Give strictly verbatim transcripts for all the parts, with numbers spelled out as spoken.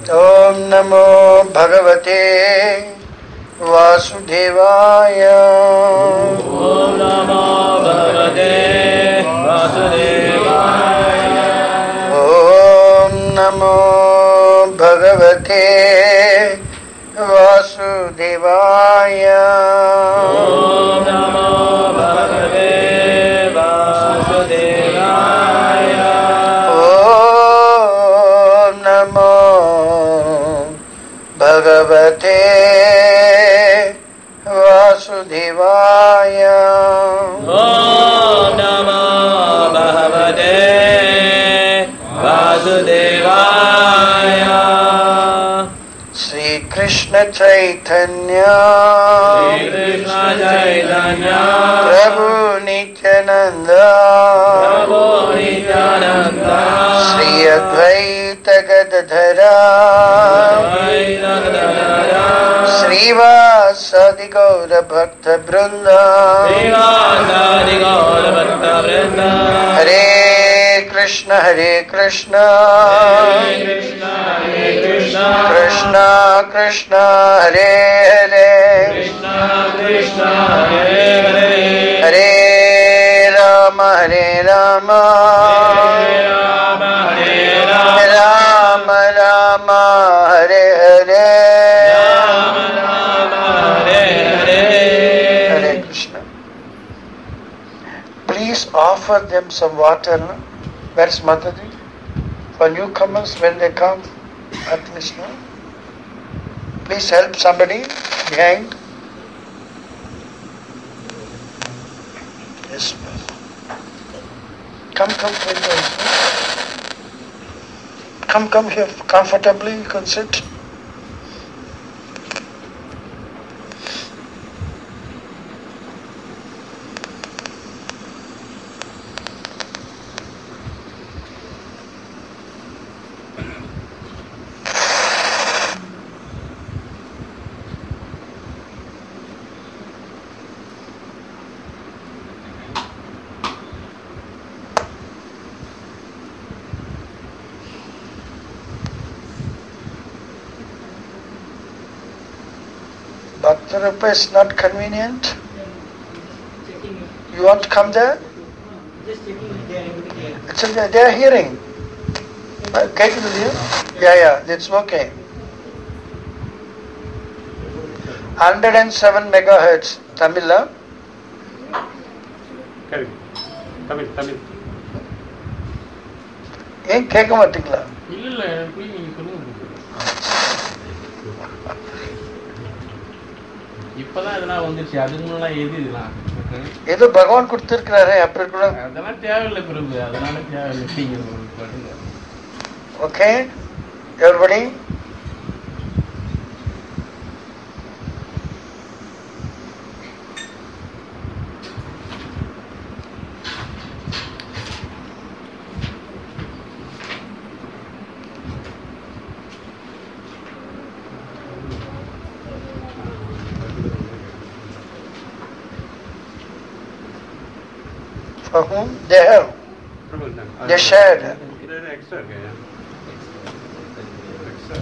Om Namo Bhagavate Vasudevaya. Om Namo Bhagavate Vasudevaya. Om Namo Bhagavate Vasudevaya. Om Namo Bhagavate Vasudevaya. Om Namo Bhagavate Vasudevaya. Om Namo Bhagavate Vasudevaya. Sri Krishna Chaitanya, Sri Krishna Chaitanya, Prabhu Nityananda, Prabhu Nityananda, Sri Advaita Gadadhara, Srivasadi Gaura Bhakta Vrinda, Srivasadi Gaura Bhakta Vrinda, Hare Krishna Hare Krishna, Hare Krishna Hare Krishna, Krishna Krishna Hare Hare, Krishna Krishna Hare Hare, Hare Rama Hare Rama, Hare Rama Hare Rama, Rama Rama Hare Hare, Rama Rama Hare Hare. Hare Krishna. Please offer them some water. No? Where's Mataji? For newcomers when they come, at least. No? Please help somebody behind. Yes, ma'am. Come, come, please. Come, come here comfortably. You can sit. Bhakti Rupa is not convenient. You want to come there? Just checking if they are able to hear. Actually, they are hearing. Uh, Can you hear? Yeah, yeah, that's okay. one hundred seven megahertz, Tamil. Huh? Correct. Tamil, Tamil. ஏன் கேட்க மாட்டீங்களா? இல்ல இல்ல எப்படி நீங்க சொல்லுங்க. இப்பதான் இதெல்லாம் வந்துச்சு, அதுக்கு முன்னாடி எது இதெல்லாம் ஏதோ பகவான் கொடுத்திருக்கிறாரே அப்படி கூட. அதெல்லாம் தேவையில்லை பிரபு, அதனால தேவையில்லை. நீங்க பண்ணுங்க. Okay, everybody. For whom? They have. They shared. Extra, okay. Extra.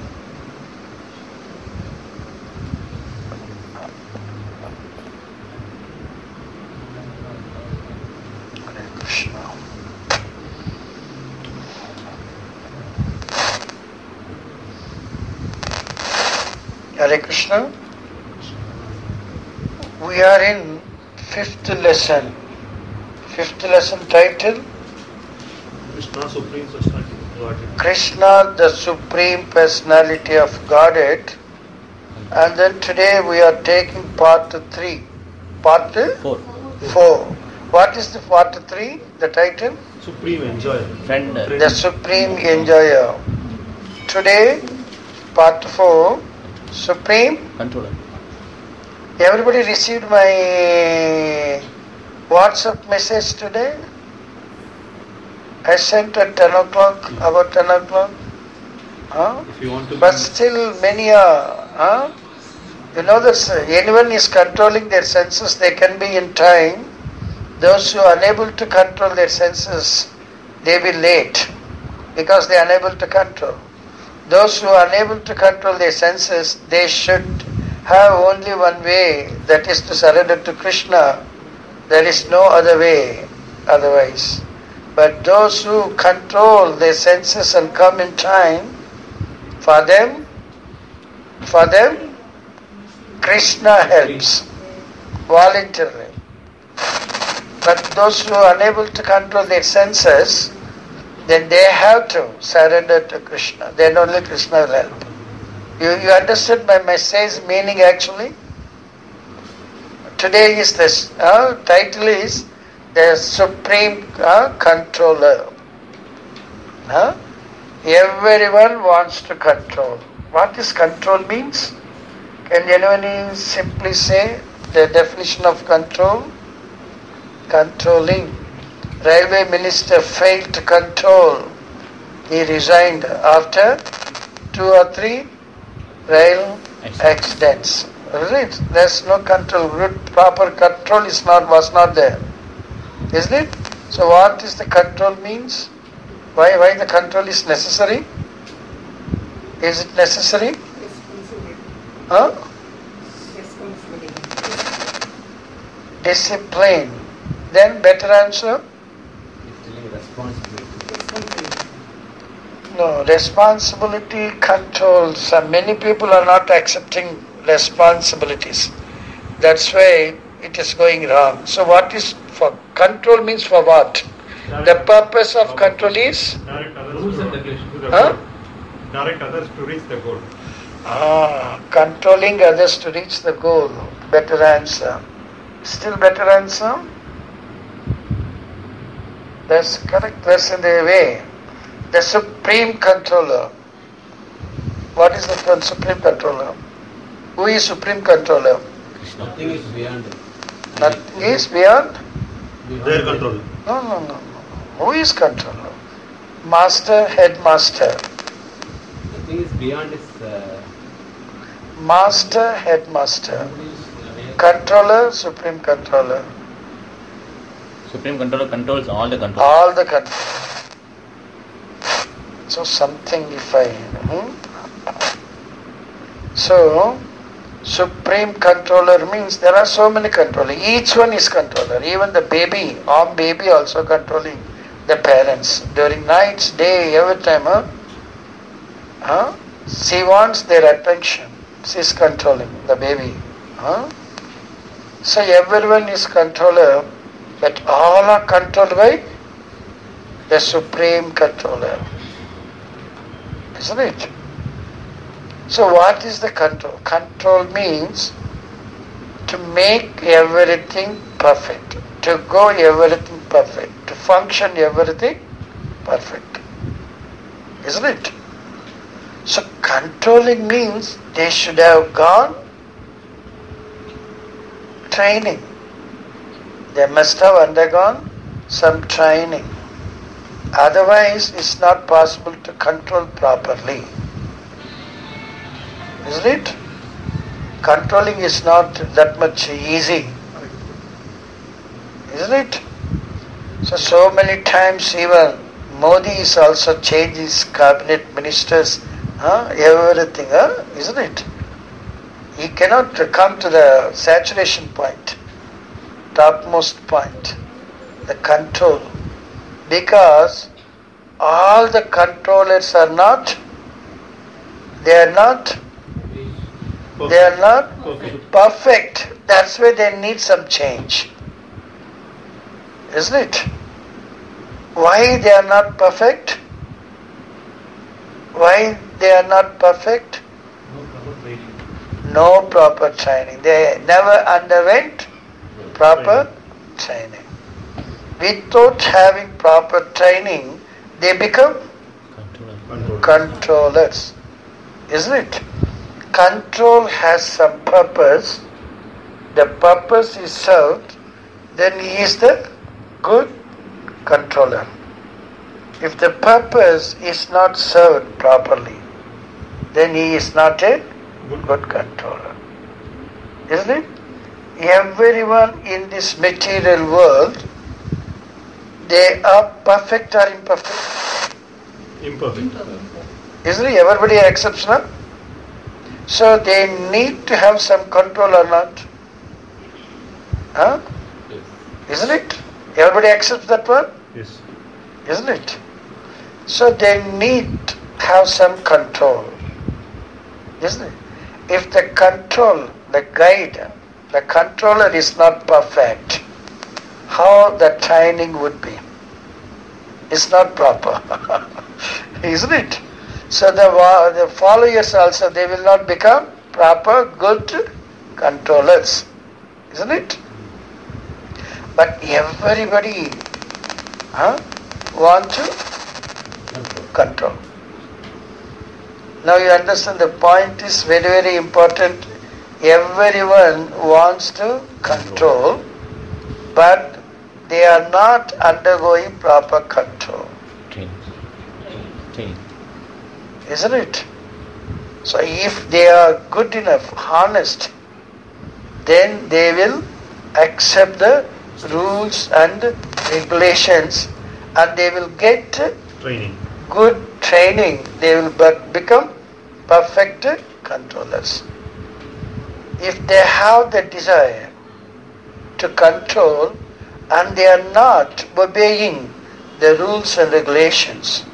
Hare Krishna. Hare Krishna. We are in fifth lesson. Fifth lesson title, Krishna Supreme Personality of Godhead. Krishna, the Supreme Personality of Godhead. And then today we are taking part three. Part Four. four. What is the part three? The title? Supreme Enjoyer. Friend. The Supreme Enjoyer. Today, part four, Supreme Controller. Everybody received my WhatsApp message today? I sent at ten o'clock, about ten o'clock. Huh? If you want to But still many are, huh? You know that anyone is controlling their senses, they can be in time. Those who are unable to control their senses, they will be late because they are unable to control. Those who are unable to control their senses, they should have only one way, that is to surrender to Krishna. There is no other way otherwise. But those who control their senses and come in time, for them, for them, Krishna helps voluntarily. But those who are unable to control their senses, then they have to surrender to Krishna. Then only Krishna will help. You, you understood my message meaning actually? Today is this, uh, title is the Supreme uh, Controller. Huh? Everyone wants to control. What does control means? Can anyone simply say the definition of control? Controlling. Railway minister failed to control. He resigned after two or three rail accidents. Right? There's no control. Good, proper control is not was not there. Isn't it? So what is the control means? Why why the control is necessary? Is it necessary? Huh? Discipline. Then better answer? No, responsibility controls. Uh, many people are not accepting responsibilities. That's why it is going wrong. So what is for control means for what? The purpose of control is? Direct others to, to the Huh? goal. Direct others to reach the goal. Ah, controlling others to reach the goal. Better answer. Still better answer? That's correct. That's in the way. The Supreme Controller. What is the Supreme Controller? Who is Supreme Controller? Nothing is beyond it. Nothing is beyond? Their control. No, no, no, no. Who is controller? Master, headmaster. Nothing is beyond his. Uh, Master, headmaster. Controller, Supreme Controller. Supreme Controller controls all the controls. All the control. So something if I... Hmm? So, Supreme Controller means there are so many controllers. Each one is controller. Even the baby, arm baby also controlling the parents. During nights, day, every time. Huh? Huh? She wants their attention. She is controlling the baby. Huh? So everyone is controller, but all are controlled by the Supreme Controller. Isn't it? So what is the control? Control means to make everything perfect, to go everything perfect, to function everything perfect. Isn't it? So controlling means they should have gone training. They must have undergone some training. Otherwise, it's not possible to control properly. Isn't it? Controlling is not that much easy. Isn't it? So, so many times even Modi is also changed his cabinet ministers, huh? Everything, huh? Isn't it? He cannot come to the saturation point, topmost point, the control. Because all the controllers are not, they are not, they are not Perfect. perfect. That's why they need some change. Isn't it? Why they are not perfect? Why they are not perfect? No proper training. No proper training. They never underwent proper training. Without having proper training, they become Control. controllers. Isn't it? Control has some purpose. The purpose is served, then he is the good controller. If the purpose is not served properly, then he is not a Good. good controller. Isn't it? Everyone in this material world, they are perfect or imperfect? Imperfect. Isn't it? Everybody accepts, no? So they need to have some control or not? Huh? Isn't it? Everybody accepts that one? Yes. Isn't it? So they need to have some control. Isn't it? If the control, the guide, the controller is not perfect, how the training would be? It's not proper. Isn't it? So the, the followers also, they will not become proper, good controllers. Isn't it? But everybody huh, want to control. Now you understand the point is very, very important. Everyone wants to control, but they are not undergoing proper control. Training. Training. Isn't it? So if they are good enough, honest, then they will accept the rules and regulations and they will get Training. good training. They will become perfect controllers. If they have the desire to control and they are not obeying the rules and regulations,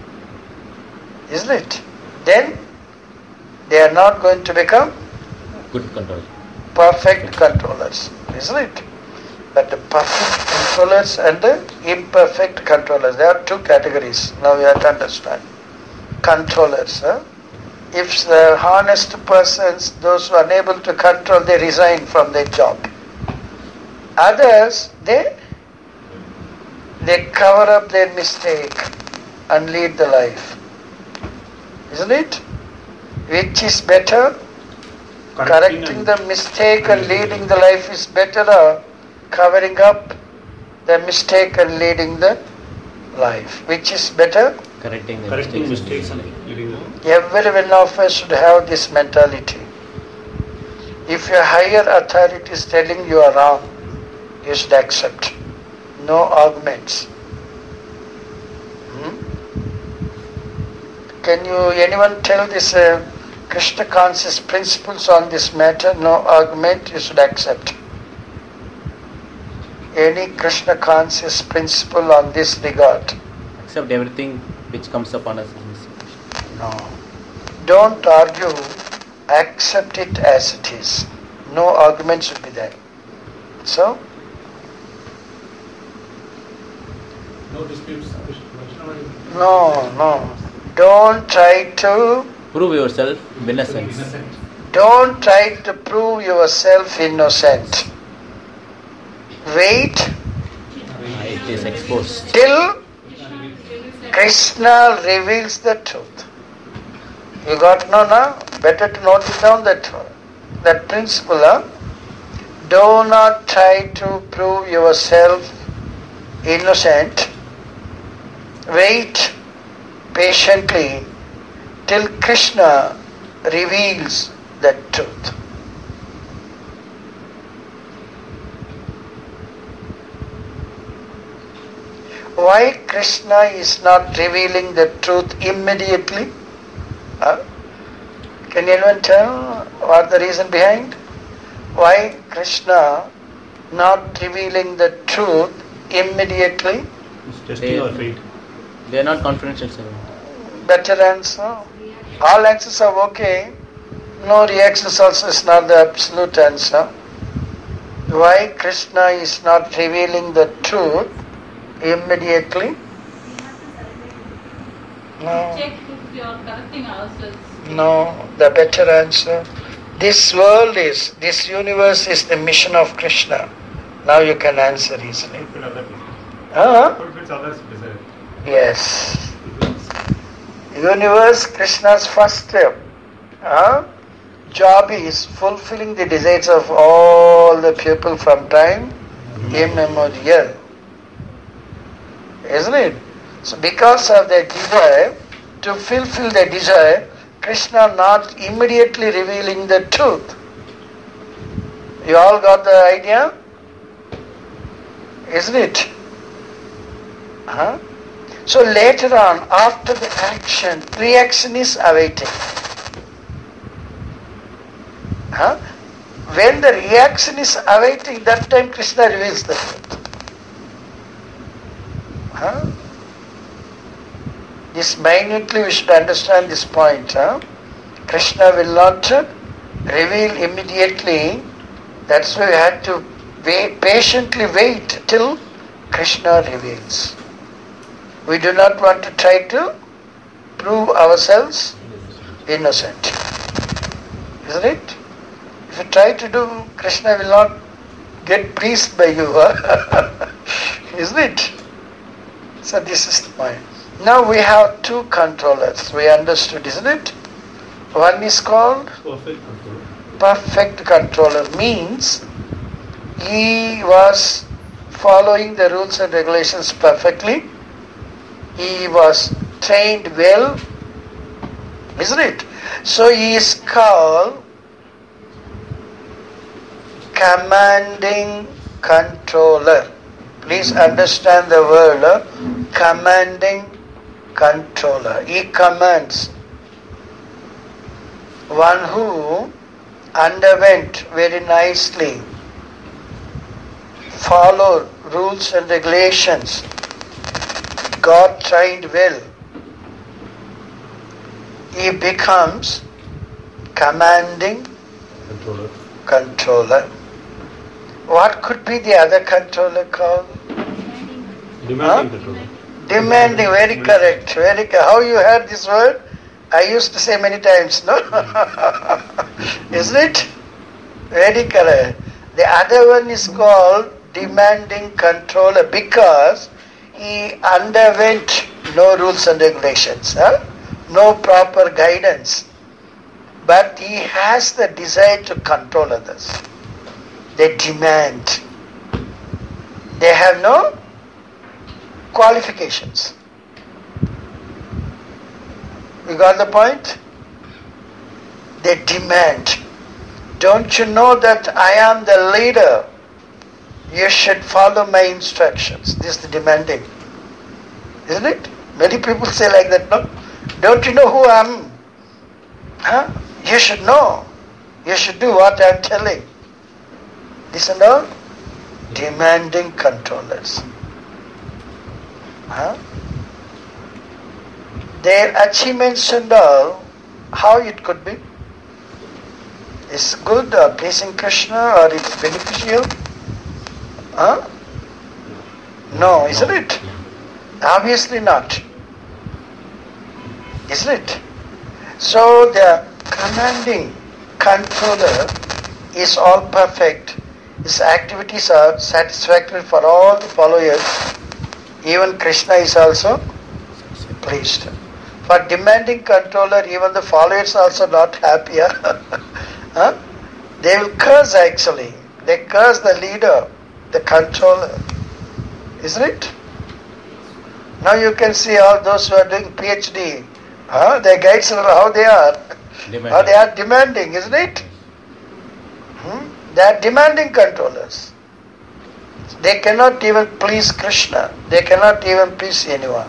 isn't it? Then they are not going to become Good control. perfect controllers, isn't it? But the perfect controllers and the imperfect controllers, there are two categories. Now you have to understand. Controllers, huh? If the honest persons, those who are unable to control, they resign from their job. Others, they they cover up their mistake and lead the life. Isn't it? Which is better? Correcting the mistake and leading the life is better, or covering up the mistake and leading the life? Which is better? Correcting the Correcting mistakes. mistakes and leading them. Every one of us should have this mentality. If your higher authority is telling you are wrong, you should accept. No arguments. Hmm? Can you, anyone tell this uh, Krishna conscious principles on this matter? No argument, you should accept. Any Krishna conscious principle on this regard? Accept everything which comes upon us. No. Don't argue, accept it as it is. No argument should be there. So, No disputes. no, no. Don't try to, Prove yourself innocent. don't try to prove yourself innocent. Wait It is exposed. till Krishna reveals the truth. You got to know now? Better to note it down, that, that principle. Huh? Do not try to prove yourself innocent. Wait patiently till Krishna reveals the truth. Why Krishna is not revealing the truth immediately? Huh? Can anyone tell what the reason behind? Why Krishna not revealing the truth immediately? It's testing our faith. They are not confidential, sir. Better answer. All answers are okay. No reactions also is not the absolute answer. Why Krishna is not revealing the truth immediately? No. Check if you are correcting ourselves. No, the better answer. This world is, this universe is the mission of Krishna. Now you can answer easily. Huh? Fulfills others' desire. Yes. Universe, Krishna's first step. Huh? Job is fulfilling the desires of all the people from time immemorial. Isn't it? So because of their desire, to fulfill their desire, Krishna not immediately revealing the truth. You all got the idea? Isn't it? Huh? So later on, after the action, reaction is awaiting. Huh? When the reaction is awaiting, that time Krishna reveals the truth. Huh? This minutely we should understand this point. Huh? Krishna will not reveal immediately. That's why we had to wait, patiently wait till Krishna reveals. We do not want to try to prove ourselves innocent. Isn't it? If you try to do, Krishna will not get pleased by you. Isn't it? So this is the point. Now we have two controllers. We understood, isn't it? One is called Perfect control. perfect controller. Means he was following the rules and regulations perfectly. He was trained well. Isn't it? So he is called commanding controller. Please understand the word uh, commanding controller. He commands. One who underwent very nicely, followed rules and regulations, got trained well. He becomes commanding Controller. controller. What could be the other controller called? Demanding Huh? controller. Demanding, very correct. Very co- How you heard this word? I used to say many times, no? Isn't it? Very correct. The other one is called demanding controller because he underwent no rules and regulations, huh? No proper guidance. But he has the desire to control others. They demand. They have no qualifications. You got the point? They demand. Don't you know that I am the leader? You should follow my instructions. This is the demanding. Isn't it? Many people say like that, no? Don't you know who I am? Huh? You should know. You should do what I am telling. This and all? Demanding controllers. Huh? Their achievements and all, how it could be? Is good or pleasing Krishna or it's beneficial? Huh? No, isn't it? Obviously not. Isn't it? So the commanding controller is all perfect. His activities are satisfactory for all the followers. Even Krishna is also pleased. For demanding controller, even the followers are also not happy. Huh? They will curse actually. They curse the leader, the controller. Isn't it? Now you can see all those who are doing PhD. Huh? Their guides are how they are. Demanding. How they are demanding, isn't it? Hmm? They are demanding controllers. They cannot even please Krishna. They cannot even please anyone.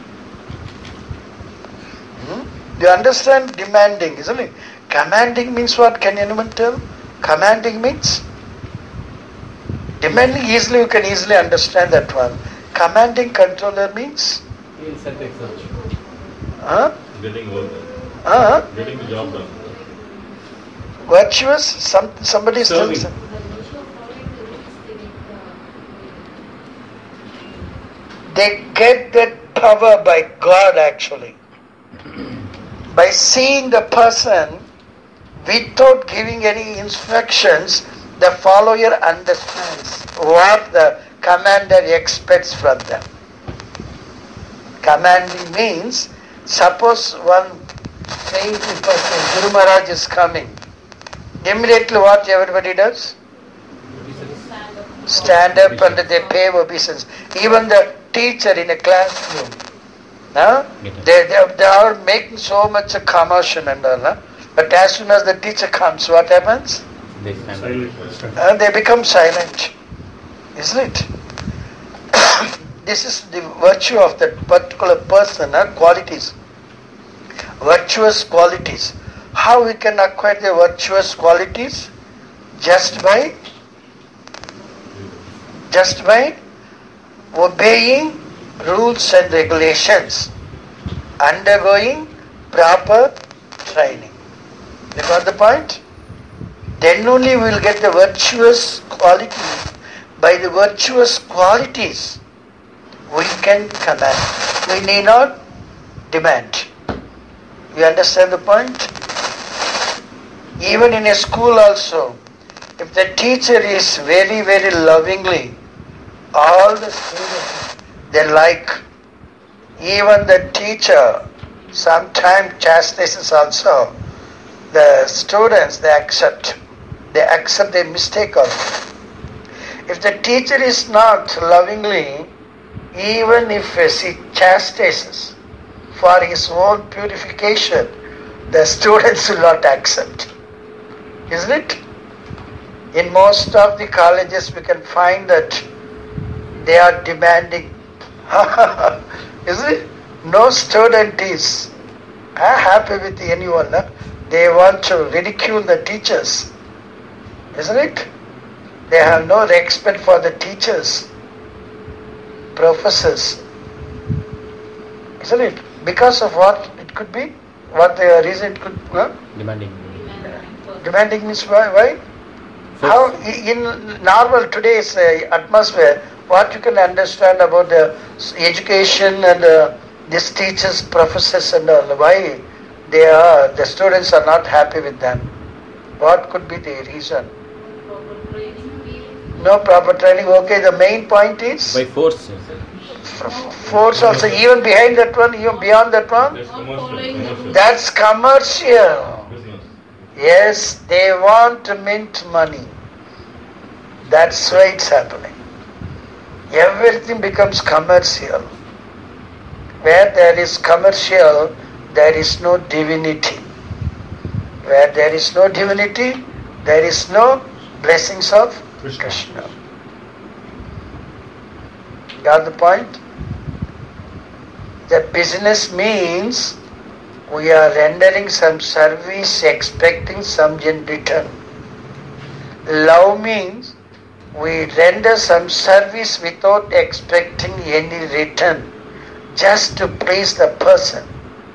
Hmm? You understand demanding, isn't it? Commanding means what? Can anyone tell? Commanding means? Demanding easily, you can easily understand that one. Commanding controller means? In self-exertion. Huh? Getting work done. Huh? Getting the job done. Virtuous? Some, somebody is telling Serving. They get that power by God actually. By seeing the person without giving any instructions, the follower understands what the commander expects from them. Commanding means, suppose one saintly person, Guru Maharaj is coming. Immediately what everybody does? Stand up and they pay obeisance. Even the teacher in a classroom, huh? they, they, they are making so much a commotion and all. Huh? But as soon as the teacher comes, what happens? They stand up. Silent. Uh, they become silent. Isn't it? this is the virtue of that particular person, uh, qualities, virtuous qualities. How we can acquire the virtuous qualities? Just by, just by obeying rules and regulations, undergoing proper training. You got the point? Then only we will get the virtuous qualities. By the virtuous qualities, we can command. We need not demand. You understand the point? Even in a school also, if the teacher is very, very lovingly, all the students, they like. Even the teacher sometimes chastises also. The students, they accept. They accept their mistake also. If the teacher is not lovingly, even if he chastises for his own purification, the students will not accept. Isn't it? In most of the colleges we can find that they are demanding. Isn't it? No student is happy with anyone. Huh? They want to ridicule the teachers. Isn't it? They have no respect for the teachers, professors. Isn't it? Because of what it could be? What the reason it could be? Huh? Demanding. Demanding means why? why? How in normal today's uh, atmosphere, what you can understand about the education and uh, these teachers, professors and all, why they are, the students are not happy with them? What could be the reason? Proper training. No proper training. Okay, the main point is By force. f- force also. Even behind that one, even beyond that one, That's Not commercial. following the commercial. that's commercial. Business. Yes, they want to mint money. That's why it's happening. Everything becomes commercial. Where there is commercial, there is no divinity. Where there is no divinity, there is no blessings of Krishna. Krishna. Got the point? The business means we are rendering some service expecting some in return. Love means we render some service without expecting any return, just to please the person.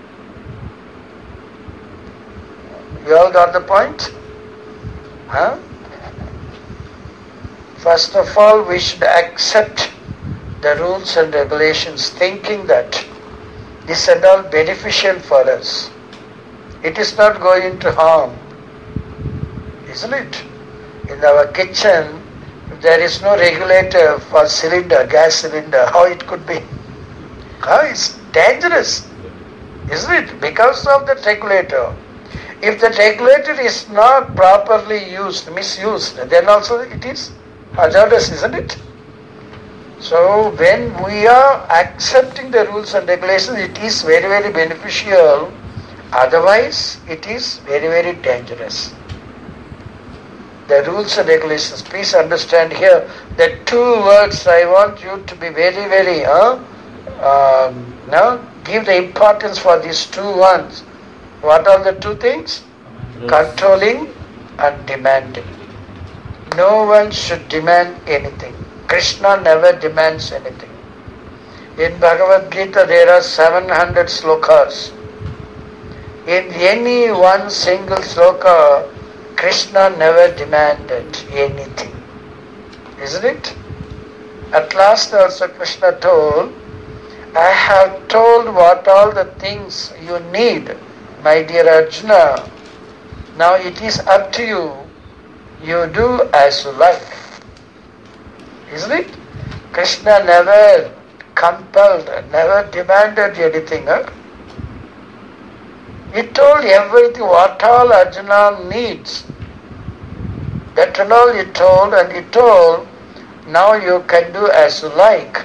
You all got the point? Huh? First of all, we should accept the rules and regulations, thinking that this is all beneficial for us. It is not going to harm, isn't it? In our kitchen, if there is no regulator for cylinder, gas cylinder, how it could be? How it's dangerous, isn't it? Because of that regulator. If the regulator is not properly used, misused, then also it is hazardous, isn't it? So when we are accepting the rules and regulations, it is very, very beneficial. Otherwise, it is very, very dangerous. The rules and regulations, please understand here, the two words I want you to be very, very, uh, um, no, give the importance for these two ones. What are the two things? Controlling and demanding. No one should demand anything. Krishna never demands anything. In Bhagavad Gita there are seven hundred slokas. In any one single sloka, Krishna never demanded anything. Isn't it? At last also Krishna told, I have told what all the things you need, my dear Arjuna. Now it is up to you. You do as you like. Isn't it? Krishna never compelled, never demanded anything. Huh? He told everything, what all Arjuna needs. That and all he told, and he told, now you can do as you like.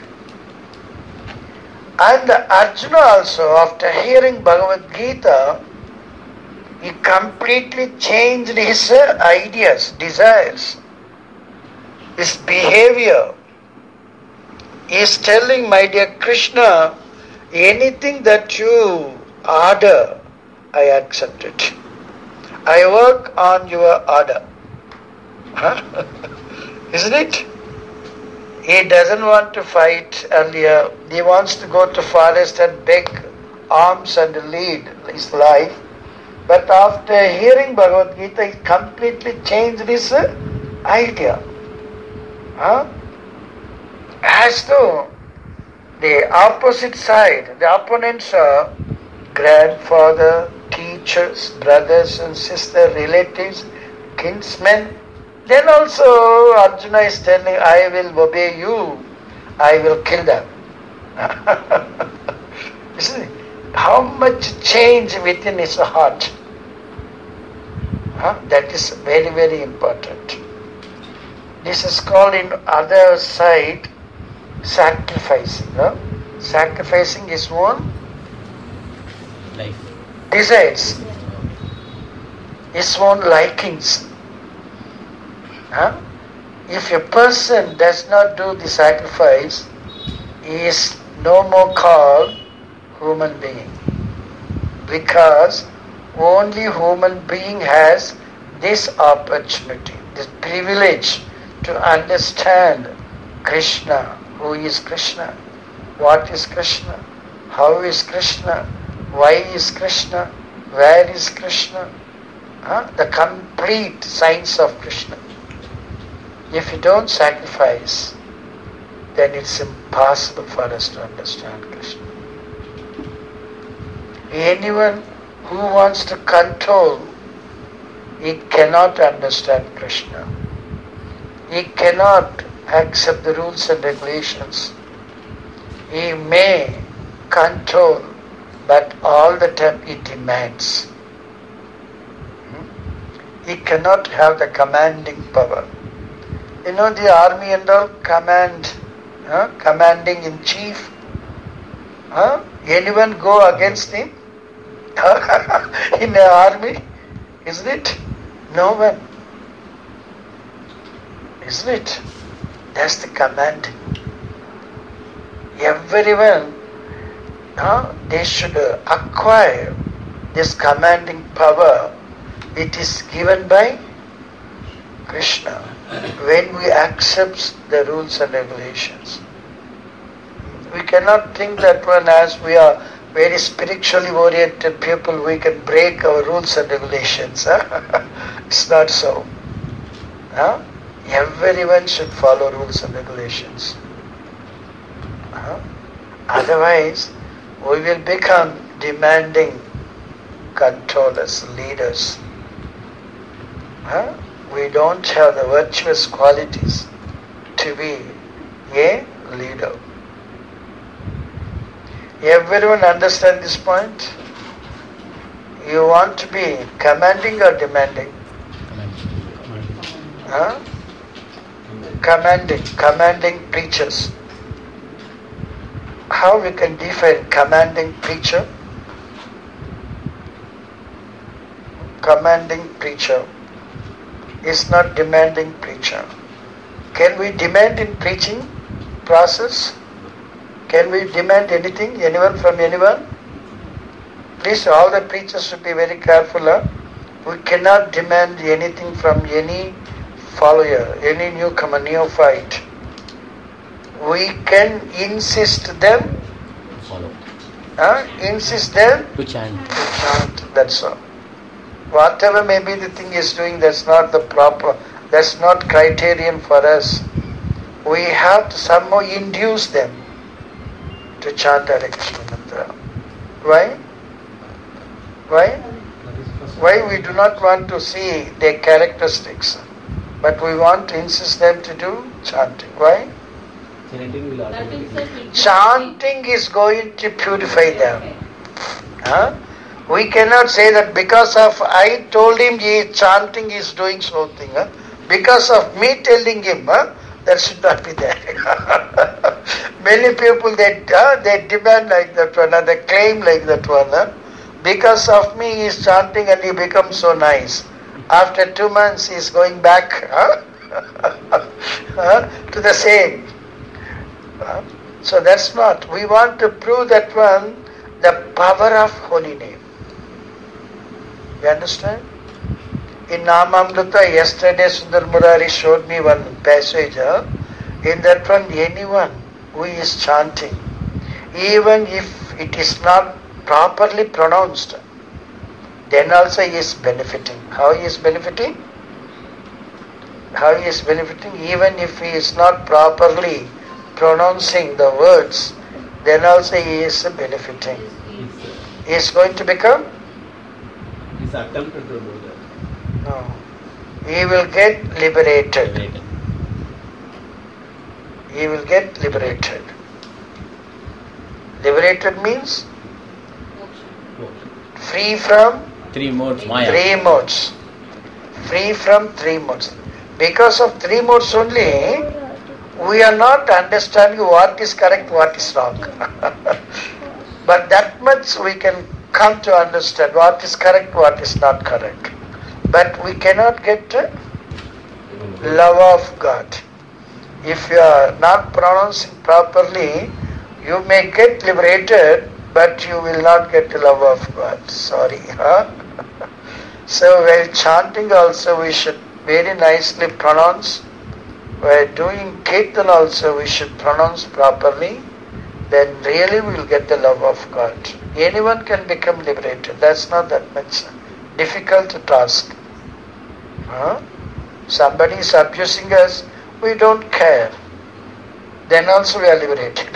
And Arjuna also, after hearing Bhagavad Gita, he completely changed his uh, ideas, desires, his behavior. He is telling, my dear Krishna, anything that you order, I accept it. I work on your order. Huh? Isn't it? He doesn't want to fight earlier. He wants to go to forest and beg alms and lead his life. But after hearing Bhagavad Gita, he completely changed his uh, idea. Huh? As though the opposite side, the opponents are grandfather, teachers, brothers and sisters, relatives, kinsmen. Then also Arjuna is telling, I will obey you, I will kill them. You see, how much change within his heart. Huh? That is very, very important. This is called in other side sacrificing. Huh? Sacrificing his own Life. desires, his own likings. Huh? If a person does not do the sacrifice, he is no more called human being. Because only human being has this opportunity, this privilege to understand Krishna. Who is Krishna? What is Krishna? How is Krishna? Why is Krishna? Where is Krishna? Huh? The complete science of Krishna. If you don't sacrifice, then it's impossible for us to understand Krishna. Anyone who wants to control, he cannot understand Krishna. He cannot accept the rules and regulations. He may control, but all the time he demands. Hmm? He cannot have the commanding power. You know the army and all command, huh? Commanding in chief. Huh? Anyone go against him? In the army? Isn't it? No one. Isn't it? That's the command. Everyone, huh? They should acquire this commanding power. It is given by Krishna when we accept the rules and regulations. We cannot think that one as we are very spiritually oriented people, we can break our rules and regulations. Huh? It's not so. Huh? Everyone should follow rules and regulations. Huh? Otherwise, we will become demanding controllers, leaders. Huh? We don't have the virtuous qualities to be a leader. Everyone understand this point? You want to be commanding or demanding? Huh? Commanding, commanding preachers. How we can define commanding preacher? Commanding preacher is not demanding preacher. Can we demand in preaching process? Can we demand anything, anyone from anyone? Please, all the preachers should be very careful. Huh? We cannot demand anything from any follower, any newcomer, neophyte. We can insist them, Follow. huh? insist them To chant. to chant, that's all. Whatever may be the thing is doing, that's not the proper, that's not criterion for us. We have to somehow induce them to chant Hare Krishna mantra. Why? Why? Why we do not want to see their characteristics, but we want to insist them to do chanting. Why? That itself will be- Chanting is going to purify them. Huh? We cannot say that because of I told him he is chanting, he is doing something. Huh? Because of me telling him, huh? That should not be there. Many people, they uh, they demand like that one, they claim like that one. Huh? Because of me he is chanting and he becomes so nice. After two months he is going back huh? huh? to the same. Huh? So that's not. We want to prove that one, the power of holy name. You understand? In Namamrita, yesterday Sundar Murari showed me one passage. Uh, in that one, anyone who is chanting, even if it is not properly pronounced, then also he is benefiting. How he is benefiting? How he is benefiting? Even if he is not properly pronouncing the words, then also he is benefiting. He is going to become? He's attempted to do that. No. He will get liberated. Liberated. He will get liberated. Liberated means free from Three modes, Maya. three modes. Free from three modes. Because of three modes only, we are not understanding what is correct, what is wrong. But that much we can come to understand what is correct, what is not correct. But we cannot get the love of God. If you are not pronouncing properly, you may get liberated, but you will not get the love of God. Sorry. Huh? So while chanting also we should very nicely pronounce. While doing kirtan also we should pronounce properly. Then really we will get the love of God. Anyone can become liberated. That's not that much difficult task. Huh? Somebody is abusing us, we don't care. Then also we are liberated.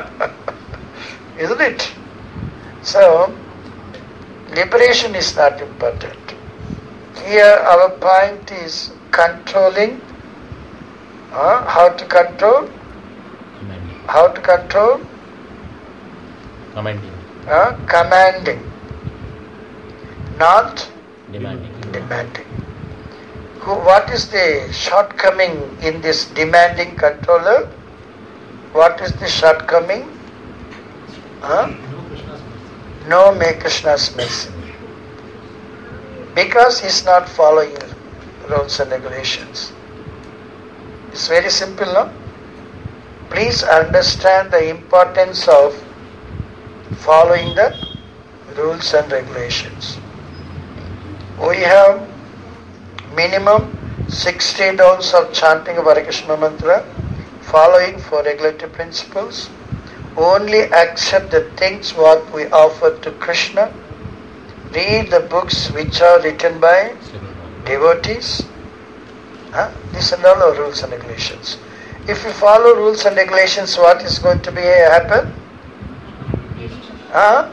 Isn't it? So, liberation is not important. Here our point is controlling. Uh, how to control? Commanding. How to control? Commanding. Uh, commanding. Not Demanding. demanding. Who, what is the shortcoming in this demanding controller? What is the shortcoming? Huh? No make Krishna's mercy. Because he is not following rules and regulations. It's very simple, no? Please understand the importance of following the rules and regulations. We have minimum sixty rounds of chanting of Hare Krishna mantra, following four regulatory principles. Only accept the things what we offer to Krishna. Read the books which are written by devotees. Huh? These are all our rules and regulations. If you follow rules and regulations, what is going to be happen? Huh?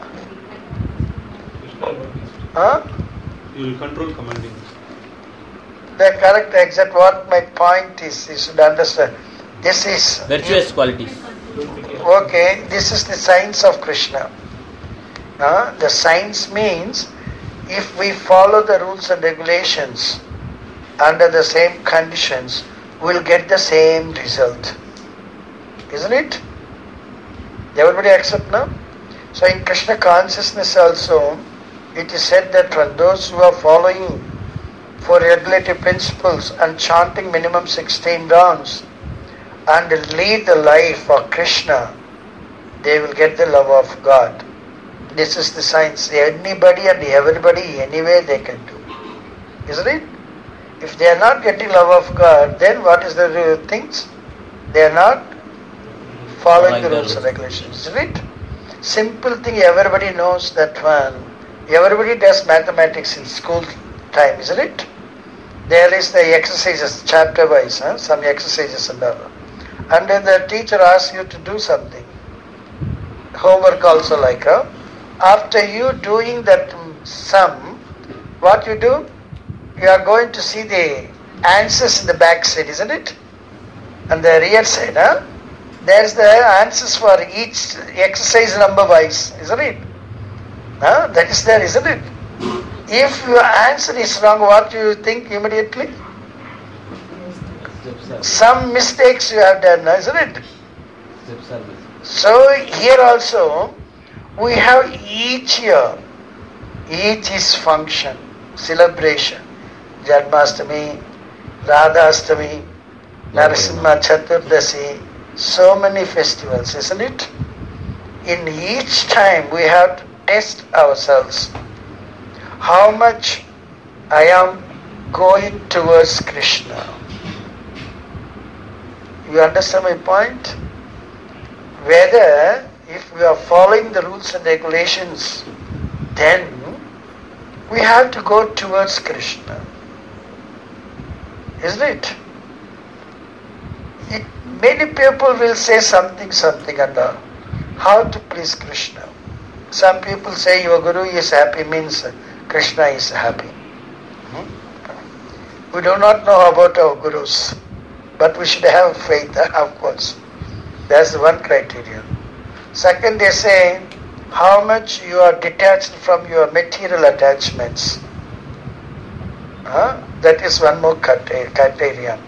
Huh? You will control commanding. The correct exact what my point is, you should understand. This is Virtuous qualities. okay, this is the science of Krishna. Uh, the science means if we follow the rules and regulations under the same conditions, we'll get the same result. Isn't it? Everybody accept now? So in Krishna consciousness also, it is said that when those who are following four regulatory principles and chanting minimum sixteen rounds and lead the life of Krishna, they will get the love of God. This is the science. Anybody and everybody, anywhere they can do. Isn't it? If they are not getting love of God, then what is the things? They are not following Like the the rules and rules. regulations. Isn't it? Simple thing, everybody knows that one. Everybody does mathematics in school time, isn't it? There is the exercises, chapter wise, huh? Some exercises and all. And then the teacher asks you to do something. Homework also like, huh? After you doing that sum, what you do? You are going to see the answers in the back side, isn't it? And the rear side, huh? There's the answers for each exercise number wise, isn't it? Huh? That is there, isn't it? If your answer is wrong, what do you think immediately? Some mistakes you have done, isn't it? So here also, we have each year, each is function, celebration. Janmashtami, Radhastami, Narasimha Chaturdasi, So many festivals, isn't it? In each time we have to test ourselves. How much I am going towards Krishna. You understand my point? Whether if we are following the rules and regulations, then we have to go towards Krishna. Isn't it? it many people will say something, something and all. How to please Krishna? Some people say your Guru is happy means Krishna is happy. Hmm? We do not know about our Gurus, but we should have faith, of course. That's one criterion. Second, they say how much you are detached from your material attachments. Huh? That is one more criterion.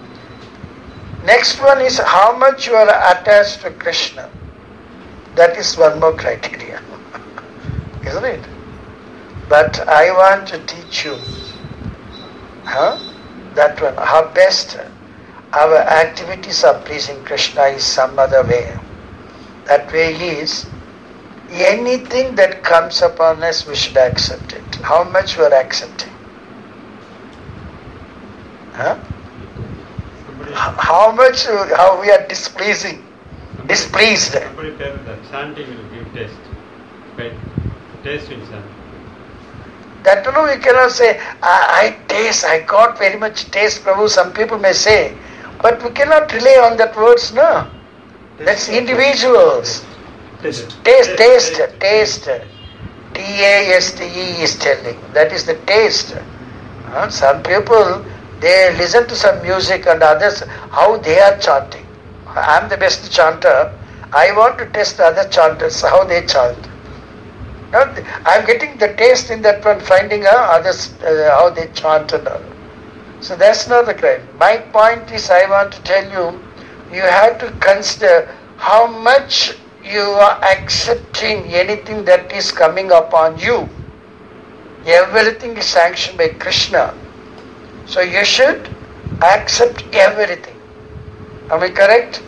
Next one is how much you are attached to Krishna. That is one more criterion. Isn't it? But I want to teach you huh? that one. How best our activities are pleasing Krishna is some other way. That way is anything that comes upon us, we should accept it. How much we are accepting? Huh? How much, how we are displeasing, displeased. Somebody tell that chanting will give taste. Right? Taste in chanting. That you know we cannot say, I, I taste, I got very much taste, Prabhu. Some people may say, but we cannot rely on that words, no. That's individuals. Taste. Taste, taste, taste. T A S T E is telling. That is the taste. Uh, some people, they listen to some music and others, how they are chanting. I am the best chanter. I want to test the other chanters, how they chant. I am getting the taste in that one, finding uh, others, uh, how they chant and all. So that's not the crime. My point is, I want to tell you, you have to consider how much you are accepting anything that is coming upon you. Everything is sanctioned by Krishna. So you should accept everything. Am I correct?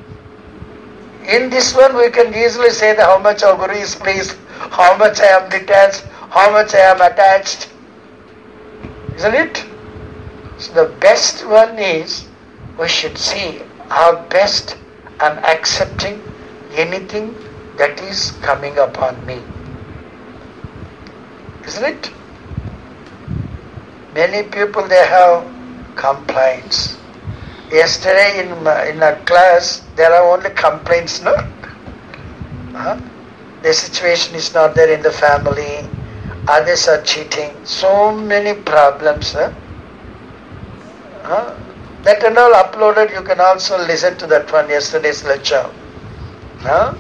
In this one we can easily say that how much our Guru is pleased, how much I am detached, how much I am attached. Isn't it? So the best one is, we should see how best I am accepting anything that is coming upon me. Isn't it? Many people, they have complaints. Yesterday in in a class, there are only complaints, no? Huh? The situation is not there in the family. Others are cheating. So many problems. Huh? Huh? That and all uploaded. You can also listen to that one, yesterday's lecture. Huh?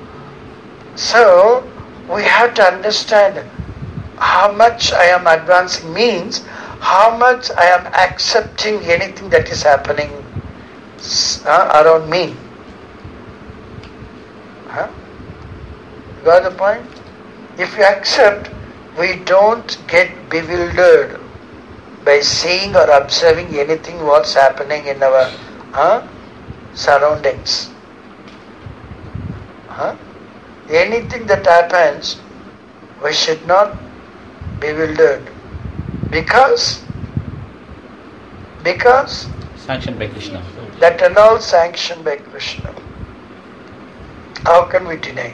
So we have to understand how much I am advancing means how much I am accepting anything that is happening uh, around me. Huh? Got the point? If you accept, we don't get bewildered by seeing or observing anything what's happening in our uh, surroundings. Huh? Anything that happens, we should not be bewildered. Because, because Sanctioned by Krishna. that and all sanctioned by Krishna. How can we deny?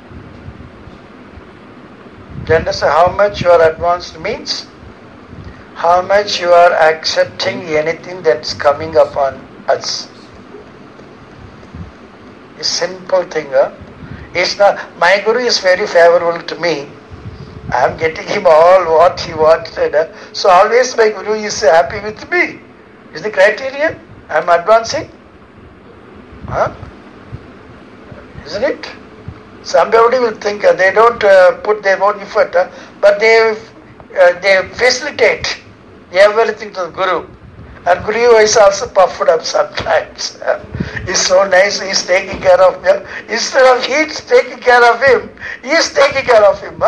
Do you understand how much you are advanced means? How much you are accepting anything that's coming upon us. A simple thing. Huh? It's not, my Guru is very favorable to me. I am getting him all what he wanted. Huh? So always my Guru is happy with me. Is the criterion? I am advancing. Huh? Isn't it? Somebody will think uh, they don't uh, put their own effort, uh, but they uh, they facilitate everything to the Guru. And Guru is also puffed up sometimes. Uh, he's so nice, he's taking care of him. Instead of he's taking care of him, he's taking care of him.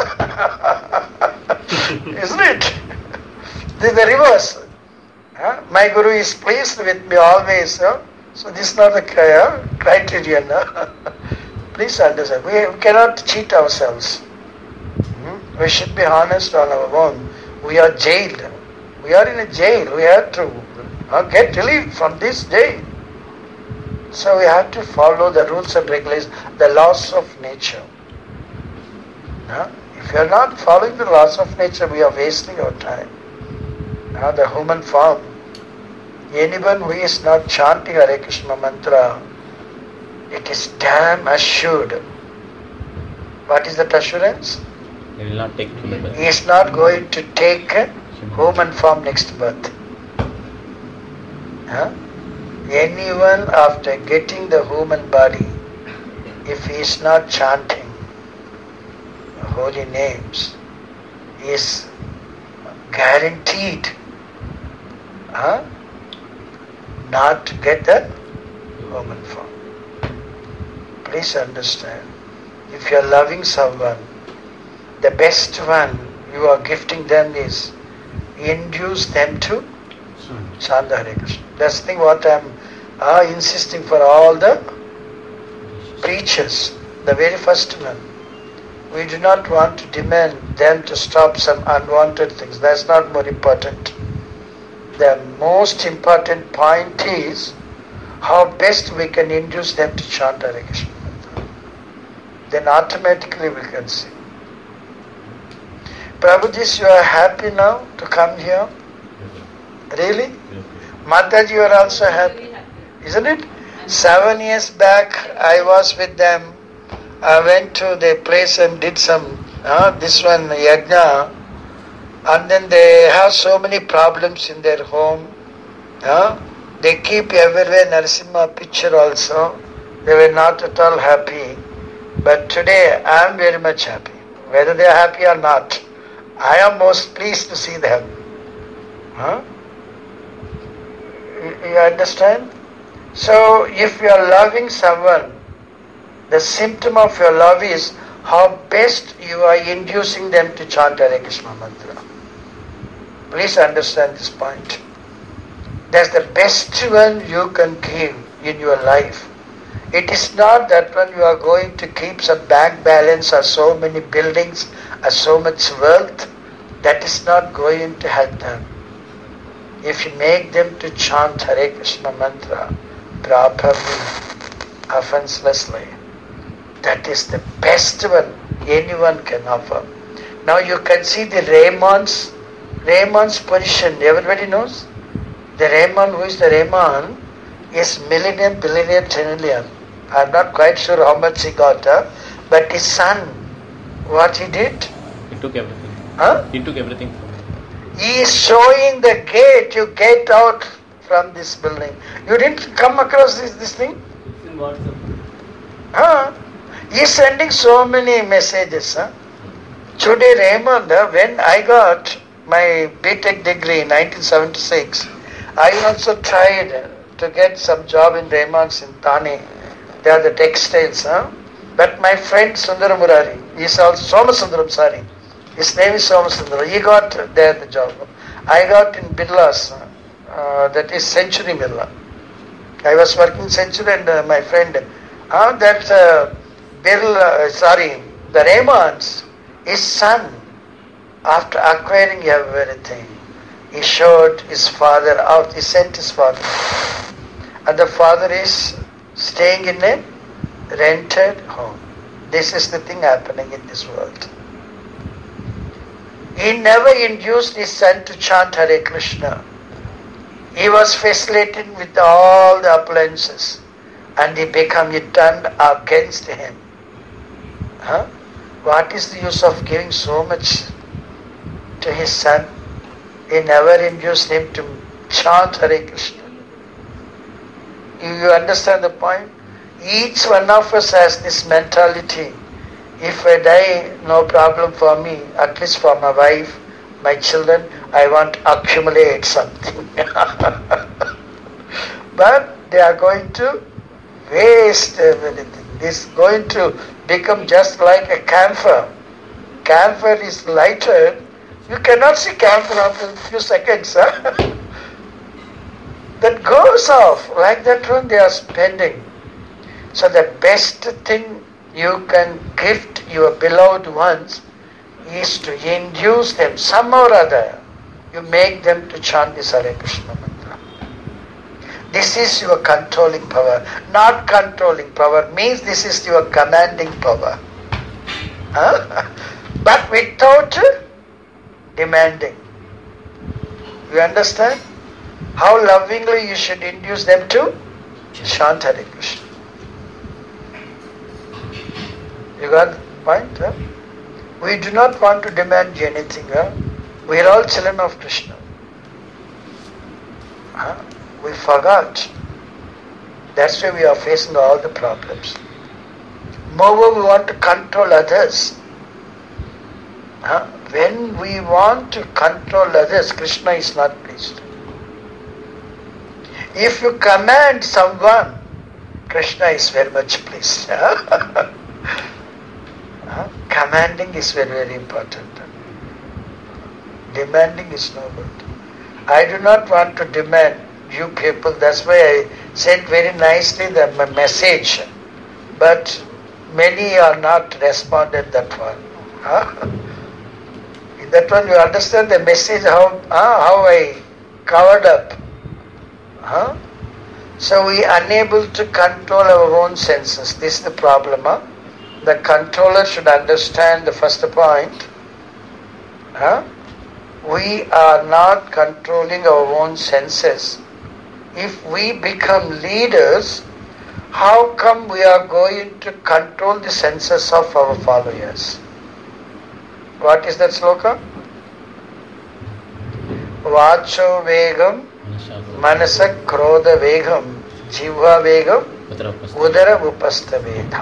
Isn't it? This is the reverse. Huh? My Guru is pleased with me always. Huh? So this is not the uh, criterion. Uh. Please understand. We, we cannot cheat ourselves. Hmm? We should be honest on our own. We are jailed. We are in a jail. We have to uh, get relief from this jail. So we have to follow the rules and regulations, the laws of nature. Huh? If you are not following the laws of nature, we are wasting our time. Now the human form. Anyone who is not chanting Hare Krishna mantra, it is damn assured. What is that assurance? He will not take human birth. He is not going to take a human form next birth. Huh? Anyone after getting the human body, if he is not chanting holy names, is guaranteed huh, not to get the human form. Please understand, if you are loving someone, the best one you are gifting them is induce them to chant Hare Krishna. That's the thing what I am uh, insisting for all the preachers, the very first one. We do not want to demand them to stop some unwanted things. That's not more important. The most important point is how best we can induce them to chant Hare Krishna. Then automatically we can see. Prabhuji, you are happy now to come here? Really? Mataji, you are also happy, isn't it? Seven years back, I was with them. I went to the place and did some, uh, this one, yajna. And then they have so many problems in their home. Uh, they keep everywhere Narasimha picture also. They were not at all happy. But today, I am very much happy. Whether they are happy or not, I am most pleased to see them. Huh? You, you understand? So, if you are loving someone, the symptom of your love is how best you are inducing them to chant Hare Krishna mantra. Please understand this point. That's the best one you can give in your life. It is not that when you are going to keep some bank balance or so many buildings or so much wealth, that is not going to help them. If you make them to chant Hare Krishna mantra properly, offenselessly, that is the best one anyone can offer. Now you can see the Raymond's, Raymond's position. Everybody knows? The Raymond, who is the Raymond, is millionaire, billionaire, trillionaire. I am not quite sure how much he got, uh, but his son, what he did? He took everything. Huh? He took everything from me. He is showing the gate, you get out from this building. You didn't come across this, this thing? It's in WhatsApp. Huh? He is sending so many messages. Huh? Today, Raymond, uh, when I got my B Tech degree in nineteen seventy-six, I also tried to get some job in Raymond's in Thane. They are the textiles. Huh? But my friend Sundara Murari, he is also Somasundaram, sorry. His name is Somasundaram. He got there the job. I got in Birla's, uh, that is Century Birla. I was working in Century and uh, my friend, uh, that uh, Birla, uh, sorry, the Raymonds, his son, after acquiring everything, he showed his father out, he sent his father. And the father is staying in a rented home. This is the thing happening in this world. He never induced his son to chant Hare Krishna. He was facilitated with all the appliances and he became, he turned against him. Huh? What is the use of giving so much to his son? He never induced him to chant Hare Krishna. You, you understand the point? Each one of us has this mentality. If I die, no problem for me, at least for my wife, my children, I want to accumulate something. But they are going to waste everything. This is going to become just like a camphor. Camphor is lighted. You cannot see camphor after a few seconds. Huh? The that goes off. Like that one they are spending. So the best thing you can gift your beloved ones is to induce them somehow or other. You make them to chant this Hare Krishna mantra. This is your controlling power. Not controlling power means this is your commanding power. Huh? But without demanding. You understand? How lovingly you should induce them to chant Hare Krishna. You got the point? Huh? We do not want to demand anything. Huh? We are all children of Krishna. Huh? We forgot. That's why we are facing all the problems. Moreover, we want to control others. Huh? When we want to control others, Krishna is not pleased. If you command someone, Krishna is very much pleased. Huh? Huh? Commanding is very, very important. Demanding is no good. I do not want to demand you people. That's why I said very nicely the message. But many are not responded that one. Huh? In that one you understand the message, how, huh? how I covered up. Huh? So we are unable to control our own senses. This is the problem. Huh? The controller should understand the first point. Huh? We are not controlling our own senses. If we become leaders, how come we are going to control the senses of our followers? What is that sloka? Vacho vegam, manasa krodha vegam, jivva vegam, udara upastha vedam.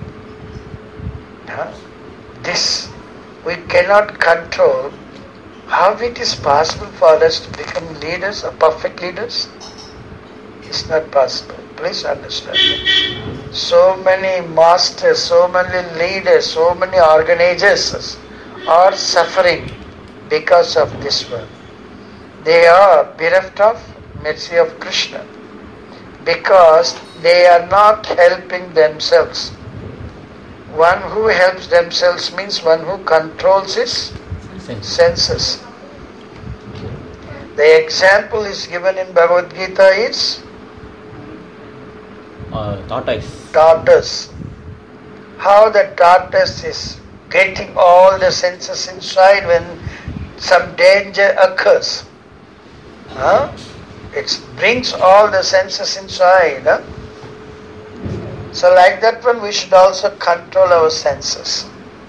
Huh? This we cannot control. How it is possible for us to become leaders or perfect leaders? It's not possible. Please understand. So many masters, so many leaders, so many organizers are suffering because of this one. They are bereft of mercy of Krishna because they are not helping themselves. One who helps themselves means one who controls his senses. The example is given in Bhagavad Gita is uh, tortoise. tortoise. How the tortoise is getting all the senses inside when some danger occurs. Huh? It brings all the senses inside. Huh? So like that one we should also control our senses.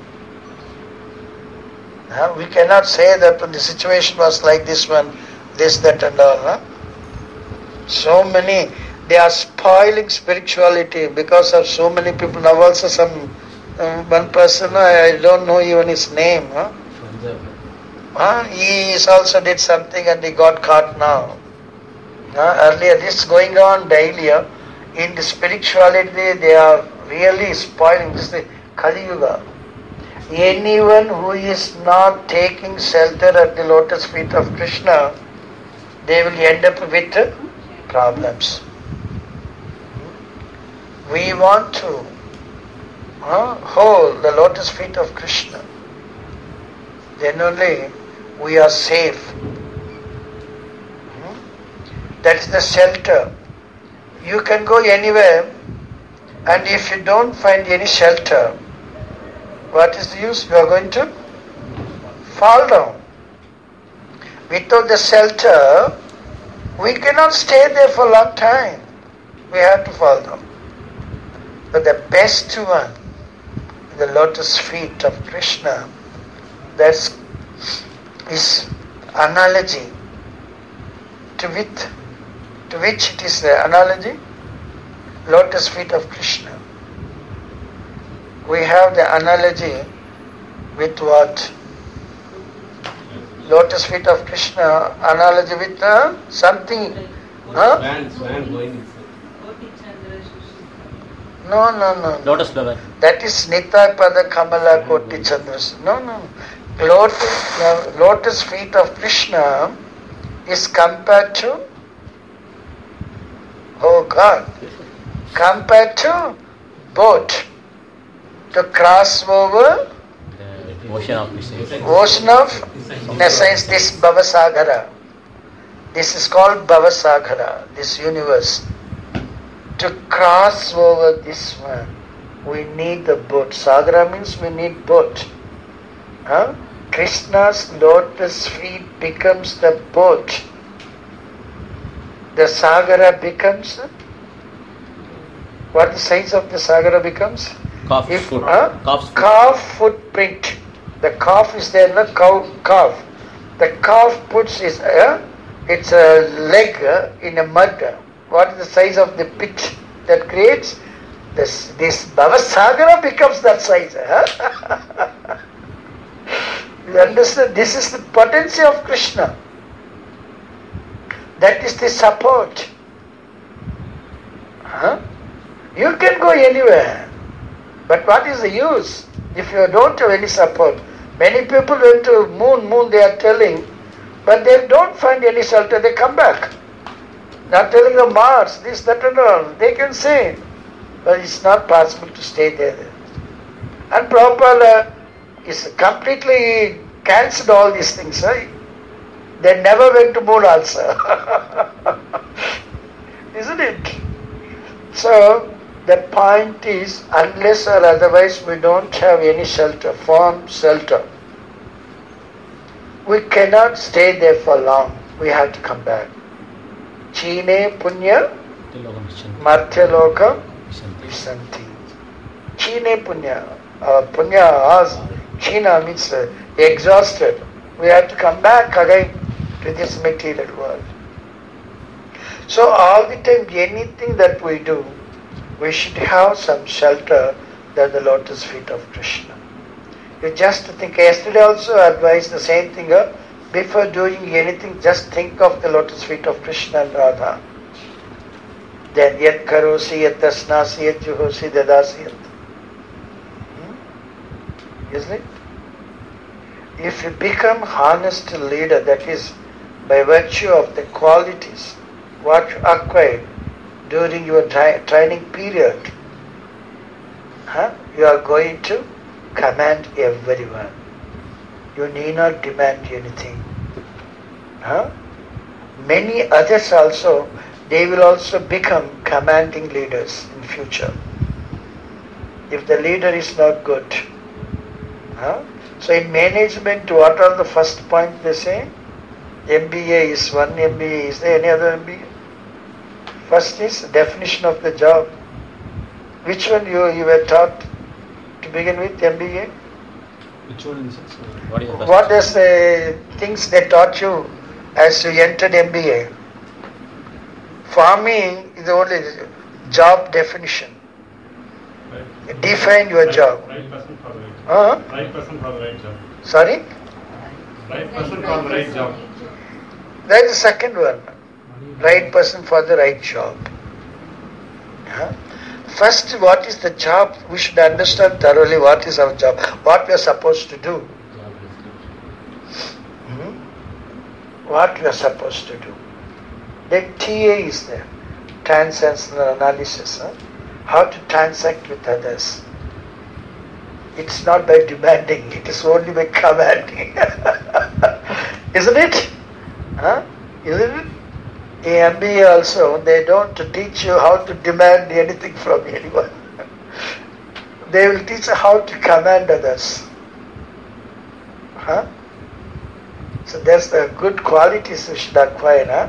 Huh? We cannot say that when the situation was like this one, this, that and all. Huh? So many, they are spoiling spirituality because of so many people. Now also some, um, one person, I don't know even his name. Huh? Huh? He is also did something and he got caught now. Huh? Earlier this is going on daily. Huh? In the spirituality they are really spoiling. This is the Kali Yuga. Anyone who is not taking shelter at the lotus feet of Krishna, they will end up with problems. We want to uh, hold the lotus feet of Krishna. Then only we are safe. Hmm? That is the shelter. You can go anywhere, and if you don't find any shelter, what is the use? You are going to fall down. Without the shelter, we cannot stay there for a long time. We have to fall down. But the best one, the lotus feet of Krishna, that is analogy to with to which it is the analogy, lotus feet of Krishna. We have the analogy with what? Lotus feet of Krishna, analogy with uh, something. Huh? Swan, swan going inside. No, no, no. no. Lotus flower. That is Nitya Pada Kamala Koti Chandras. No, no. Lotus, uh, lotus feet of Krishna is compared to Oh God. Compared to boat. To cross over The ocean of mystery. ocean of, in a sense, this Bhavasagara. This is called Bhavasagara, this universe. To cross over this one, we need the boat. Sagara means we need boat. Huh? Krishna's lotus feet becomes the boat. The Sagara becomes, what the size of the Sagara becomes? Calf If, foot. huh? Calf's foot. Calf footprint. The calf is there, no cow, calf. The calf puts his, uh, its a leg uh, in a mud. What is the size of the pit that creates? This, this Bhavasagara becomes that size. Huh? You understand? This is the potency of Krishna. That is the support. Huh? You can go anywhere. But what is the use if you don't have any support? Many people went to moon, moon they are telling, but they don't find any shelter, they come back. Not telling the Mars, this, that and all. They can say, but it's not possible to stay there. And Prabhupada is completely cancelled all these things. Right? They never went to moon also. Isn't it? So, the point is, unless or otherwise we don't have any shelter, form shelter, we cannot stay there for long. We have to come back. Chine punya martya loka visanti. Chine punya. Uh, punya as China means uh, exhausted. We have to come back again to this material world. So all the time, anything that we do, we should have some shelter than the lotus feet of Krishna. You just think, yesterday also I advised the same thing, uh, before doing anything, just think of the lotus feet of Krishna and Radha. Then yat karosi, yat tasnasi, yat juhosi, dadasi, yat. Hmm? Isn't it? If you become honest leader, that is by virtue of the qualities what you acquired during your tri- training period, huh? You are going to command everyone. You need not demand anything. Huh? Many others also, they will also become commanding leaders in future. If the leader is not good. Huh? So in management, what are the first point they say? M B A is one M B A. Is there any other M B A? First is definition of the job. Which one you, you were taught to begin with, M B A? Which one is this? What is the first? What is the things they taught you as you entered M B A? Farming is the only job definition. Right. Define your Right- job. Right person for the right job. Uh-huh. Right person for the right job. Sorry? Right person for the right job. That is the second one. Right person for the right job. Huh? First, what is the job? We should understand thoroughly what is our job, what we are supposed to do. Hmm? What we are supposed to do. Then T A is there. Transactional analysis. Huh? How to transact with others. It's not by demanding, it is only by commanding. Isn't it? Huh? Isn't it? In M B A also, they don't teach you how to demand anything from anyone. They will teach you how to command others. Huh? So that's the good qualities we should acquire. Huh?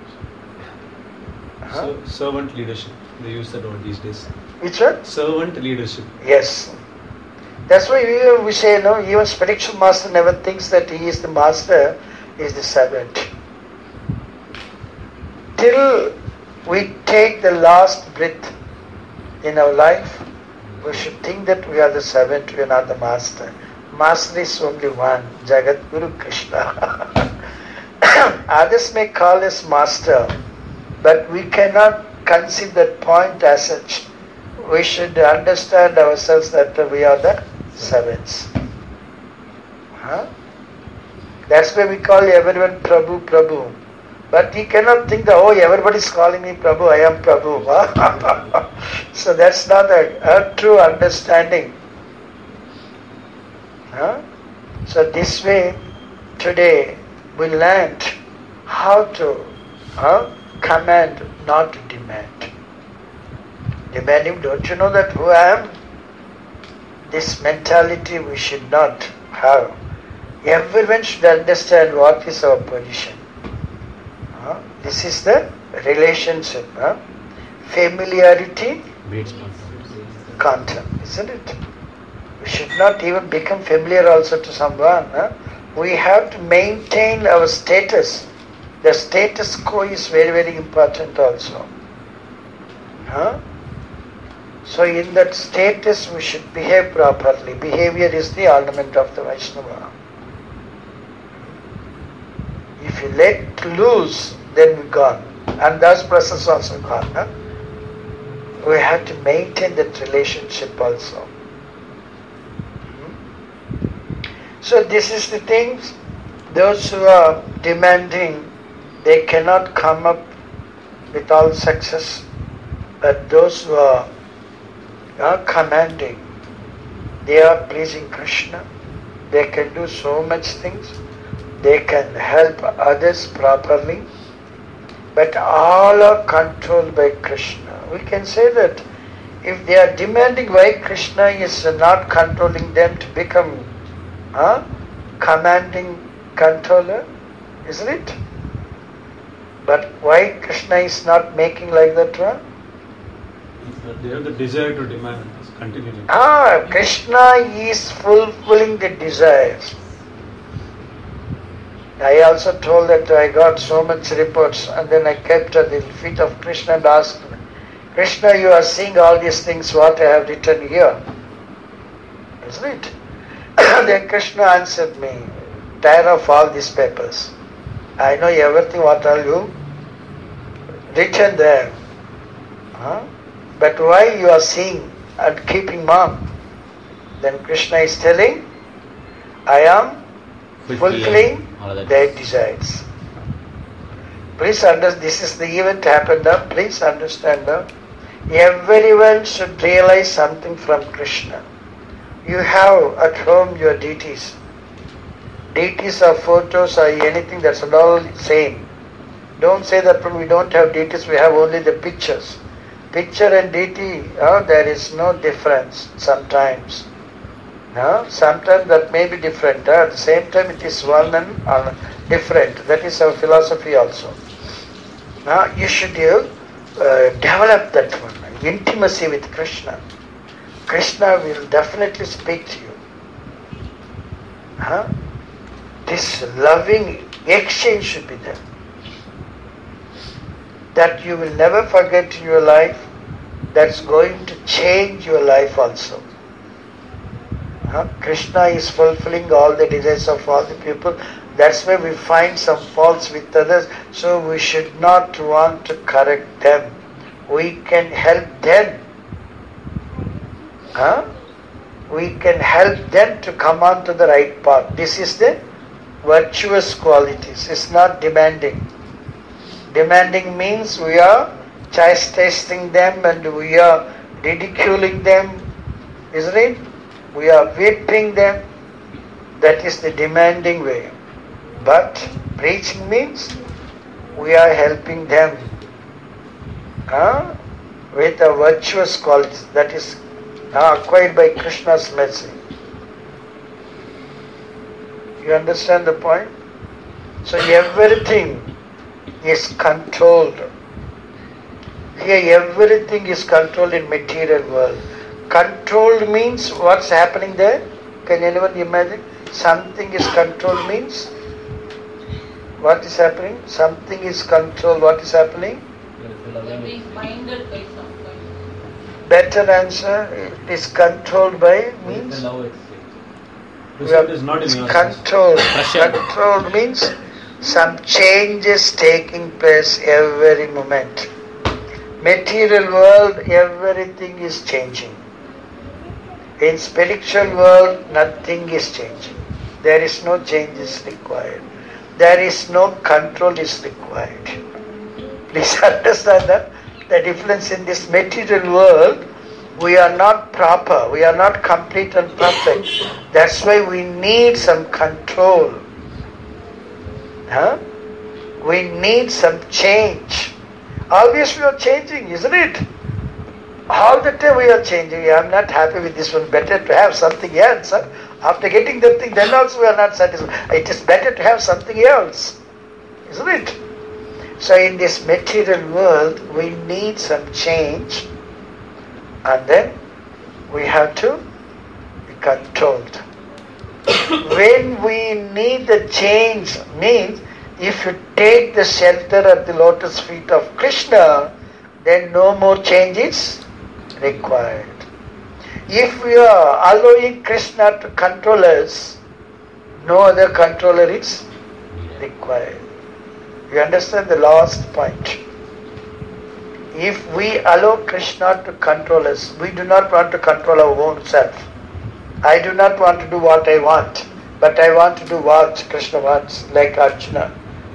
Huh? So, servant leadership. They use that word these days. Which one? Servant leadership. Yes. That's why we, we say, no, even spiritual master never thinks that he is the master, he is the servant. Till we take the last breath in our life, we should think that we are the servant, we are not the master. Master is only one, Jagat Guru Krishna. Others may call us master, but we cannot conceive that point as such. We should understand ourselves that we are the servants. Huh? That's why we call everyone Prabhu, Prabhu. But he cannot think that, oh, everybody is calling me Prabhu, I am Prabhu. So that's not a, a true understanding. Huh? So this way, today, we learned how to huh, command, not demand. Demanding, don't you know that who I am? This mentality we should not have. Everyone should understand what is our position. Huh? This is the relationship. Huh? Familiarity, content, isn't it? We should not even become familiar also to someone. Huh? We have to maintain our status. The status quo is very, very important also. Huh? So in that status we should behave properly. Behavior is the ornament of the Vaishnava. If you let loose, then we're gone. And thus process also gone. Huh? We have to maintain that relationship also. Hmm? So this is the things, those who are demanding, they cannot come up with all success. But those who are are commanding, they are pleasing Krishna, they can do so much things, they can help others properly, but all are controlled by Krishna. We can say that if they are demanding, why Krishna is not controlling them to become huh, commanding controller, isn't it? But why Krishna is not making like that one? They have the desire to demand continually. Ah, Krishna is fulfilling the desires. I also told that I got so much reports and then I kept at the feet of Krishna and asked, Krishna, you are seeing all these things what I have written here. Isn't it? Then Krishna answered me, tired of all these papers. I know everything what are you written there. Huh? But why you are seeing and keeping mum? Then Krishna is telling, I am fulfilling their desires. Please understand, this is the event happened now. Please understand now. Everyone should realize something from Krishna. You have at home your deities. Deities or photos or anything, that's all same. Don't say that we don't have deities, we have only the pictures. Picture and deity, oh, there is no difference sometimes. No? Sometimes that may be different. At the same time it is one and uh, different. That is our philosophy also. Now you should uh, develop that one, intimacy with Krishna. Krishna will definitely speak to you. Huh? This loving exchange should be there. That you will never forget in your life, that's going to change your life also. Huh? Krishna is fulfilling all the desires of all the people. That's why we find some faults with others, so we should not want to correct them. We can help them. Huh? We can help them to come on to the right path. This is the virtuous qualities. It's not demanding. Demanding means we are chastising them and we are ridiculing them, isn't it? We are whipping them. That is the demanding way. But preaching means we are helping them huh? with a virtuous qualities that is uh, acquired by Krishna's mercy. You understand the point? So everything is controlled. Here everything is controlled in material world. Controlled means what's happening there? Can anyone imagine? Something is controlled means what is happening? Something is controlled. What is happening? You are being minded by someone. Better answer. It is controlled by means Result is not in your hands. controlled. Controlled means some changes taking place every moment. Material world, everything is changing. In spiritual world, nothing is changing. There is no changes required. there is no control is required. Please understand that the difference in this material world, we are not proper, we are not complete and perfect. That's why we need some control. Huh? We need some change. Always we are changing, isn't it? All the time we are changing. I am not happy with this one. Better to have something else. Huh? After getting that thing, then also we are not satisfied. It is better to have something else. Isn't it? So in this material world, we need some change. And then we have to be controlled. When we need the change, means if you take the shelter at the lotus feet of Krishna, then no more change is required. If we are allowing Krishna to control us, no other controller is required. You understand the last point? If we allow Krishna to control us, we do not want to control our own self. I do not want to do what I want, but I want to do what Krishna wants, like Arjuna.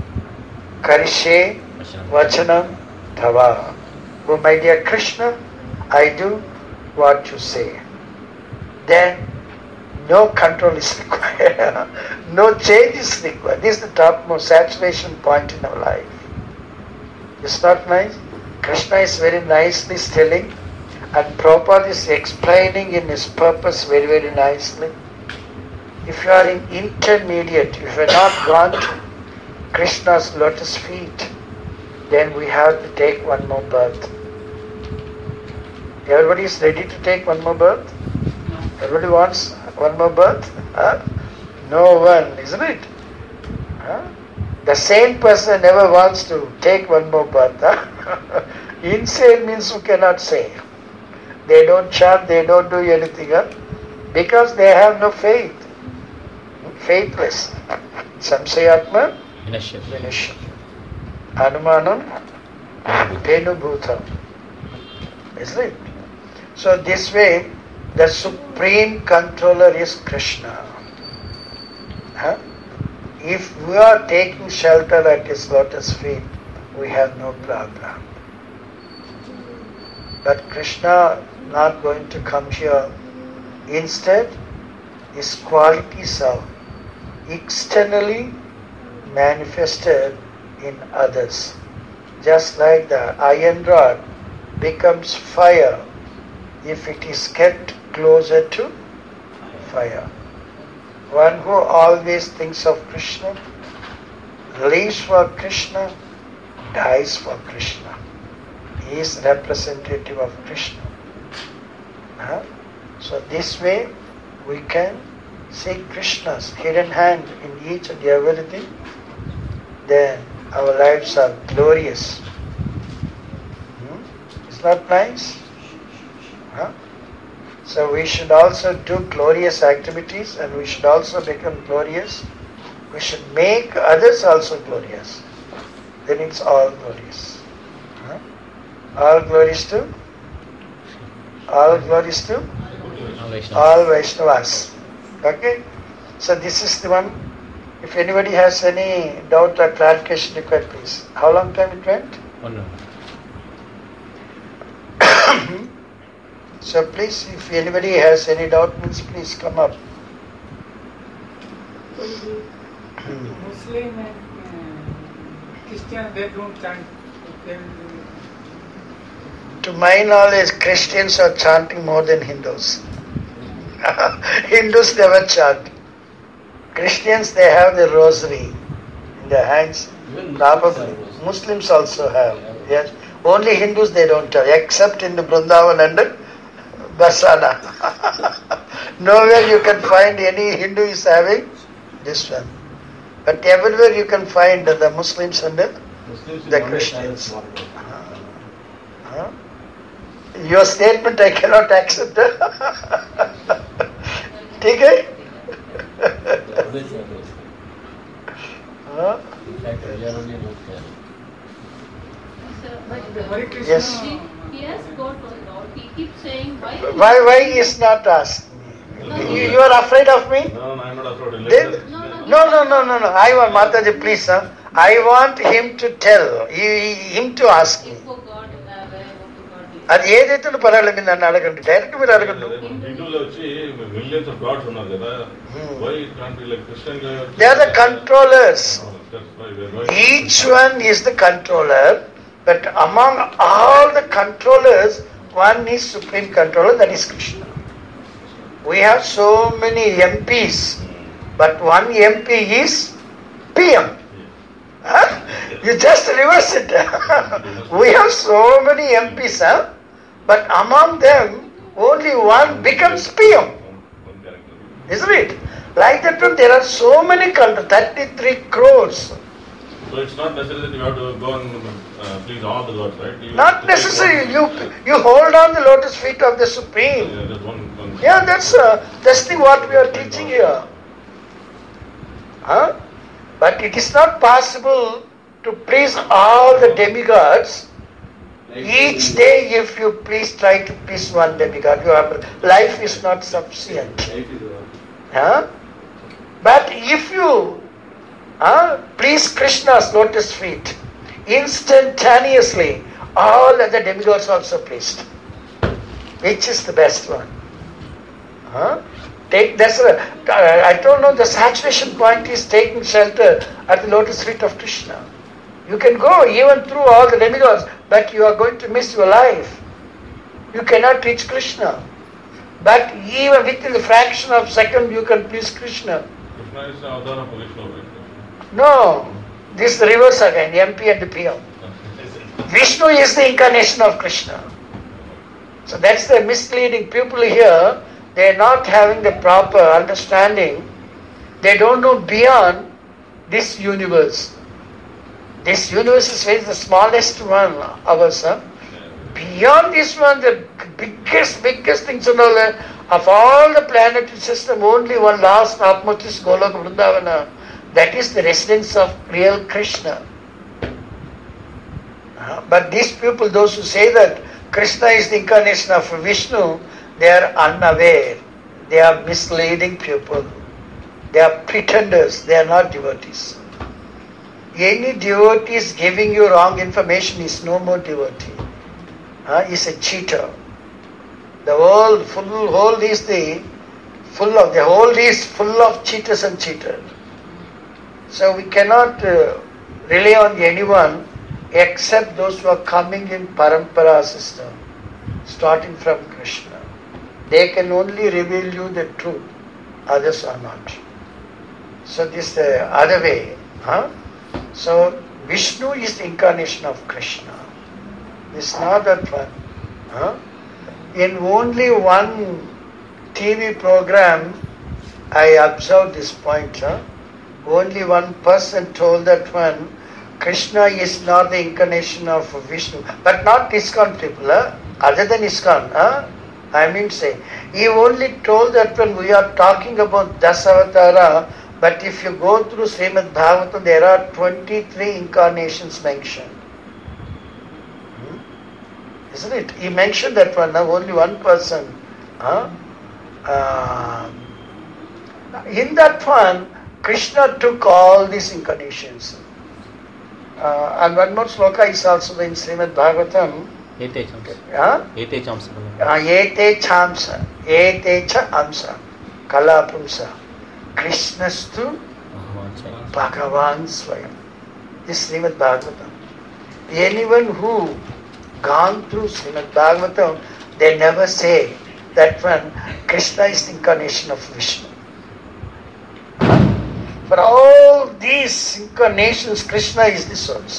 Karishe vachanam tava. Oh my dear Krishna, I do what you say. Then no control is required. No change is required. This is the topmost saturation point in our life. It's not nice? Krishna is very nicely telling, and Prabhupada is explaining in his purpose very, very nicely. If you are in intermediate, if you have not gone to Krishna's lotus feet, then we have to take one more birth. Everybody is ready to take one more birth? Everybody wants one more birth? Huh? No one, isn't it? Huh? The same person never wants to take one more birth. Huh? Insane means you cannot say. They don't chant, they don't do anything. Huh? Because they have no faith. Faithless. Samsayatma Vinashya. Vinashya. Anumanam Penubhutam. Isn't it? So this way, the supreme controller is Krishna. Huh? If we are taking shelter at his lotus feet, we have no problem. But Krishna not going to come here. Instead, his qualities are externally manifested in others. Just like the iron rod becomes fire if it is kept closer to fire. One who always thinks of Krishna, lives for Krishna, dies for Krishna. He is representative of Krishna. Huh? So this way we can see Krishna's hidden hand in each and everything. Then our lives are glorious. Hmm? Is that nice? Huh? So we should also do glorious activities, and we should also become glorious. We should make others also glorious. Then it's all glorious. Huh? All glories to? All glories to? All Vaishnavas. Okay? So this is the one. If anybody has any doubt or clarification required, please. How long time it went? One minute. So please, if anybody has any doubt, means please come up. Muslim and uh, Christian, they don't chant. They will- To my knowledge, Christians are chanting more than Hindus. Hindus never chant. Christians, they have the rosary in their hands. Even Probably. Muslims also have. Yes. Only Hindus they don't have, except in the Vrindavan and Barsana. Nowhere you can find any Hindu is having this one. But everywhere you can find the Muslims and the, the Christians. Huh? Your statement I cannot accept. ठीक है? Huh? But Hare Krishna. Yes. he, he has got one doubt. He keeps saying, why? Why, why is not asked me? You, you are afraid of me? No, no, I'm not afraid. Then- No, no, No, no, no, no, no. I want, Mataji, please, sir. I want him to tell, he, him to ask me. అది ఏదైతే పర్వాలేదు మీరు నన్ను అడగండి, direct మీరు అడగండి. హిందువులో వచ్చి millions of gods ఉన్నారు కదా, why can't be like Christian గా? They are the controllers. Each one is the controller, but among all the controllers one is supreme controller, that is Krishna. We have so many M Ps, but one M P is P M. Huh? You just reverse it. We have so many M Ps, huh? But among them, only one becomes P M. Isn't it? Like that one, there are so many controllers, thirty-three crores. So it's not necessary that you have to go and uh, please all the gods, right? You not necessary. You you hold on the lotus feet of the Supreme. Yeah, that's one, one. Yeah, that's uh, that's the what we are teaching here. Huh? But it is not possible to please all the demigods. Each day, if you please try to please one demigod, your life is not sufficient. Huh? But if you uh, please Krishna's lotus feet, instantaneously, all other demigods also pleased. Which is the best one? Huh? Take that's a, I don't know. The saturation point is taking shelter at the lotus feet of Krishna. You can go even through all the demigods, but you are going to miss your life. You cannot reach Krishna. But even within the fraction of a second, you can please Krishna. Krishna is the avatar of Vishnu, right? No, this is the reverse again, M P and the P M. Vishnu is the incarnation of Krishna. So that's the misleading people here. They are not having the proper understanding. They don't know beyond this universe. This universe is the smallest one, ours. Huh? Beyond this one, the biggest, biggest things in all, of all the planetary system, only one last Atmut is Goloka Vrindavana. That is the residence of real Krishna. Uh, but these people, those who say that Krishna is the incarnation of Vishnu, they are unaware. They are misleading people. They are pretenders. They are not devotees. Any devotee is giving you wrong information is no more devotee. Uh, is a cheater. The whole full whole is the full of the whole is full of cheaters and cheaters. So we cannot uh, rely on anyone except those who are coming in parampara system, starting from Krishna. They can only reveal you the truth, others are not. So this is the other way. Huh? So Vishnu is the incarnation of Krishna. It's not that one. Huh? In only one T V program, I observed this point. Huh? Only one person told that one, Krishna is not the incarnation of Vishnu. But not ISKCON people, huh? Other than ISKCON. Huh? I mean say, he only told that when we are talking about Dasavatara, but if you go through Srimad Bhagavatam, there are twenty-three incarnations mentioned. Hmm? Isn't it? He mentioned that one, now only one person. Huh? Uh, in that one, Krishna took all these incarnations. Uh, and one more sloka is also in Srimad Bhagavatam. Ete chamsa. Huh? Ete chamsa. Uh, ete chamsa. Ete cha amsa. Kalapumsa. Krishnastu Bhagavan Swayam. This is Srimad Bhagavatam. Anyone who gone through Srimad Bhagavatam, they never say that one Krishna is the incarnation of Vishnu. For all these incarnations, Krishna is the source.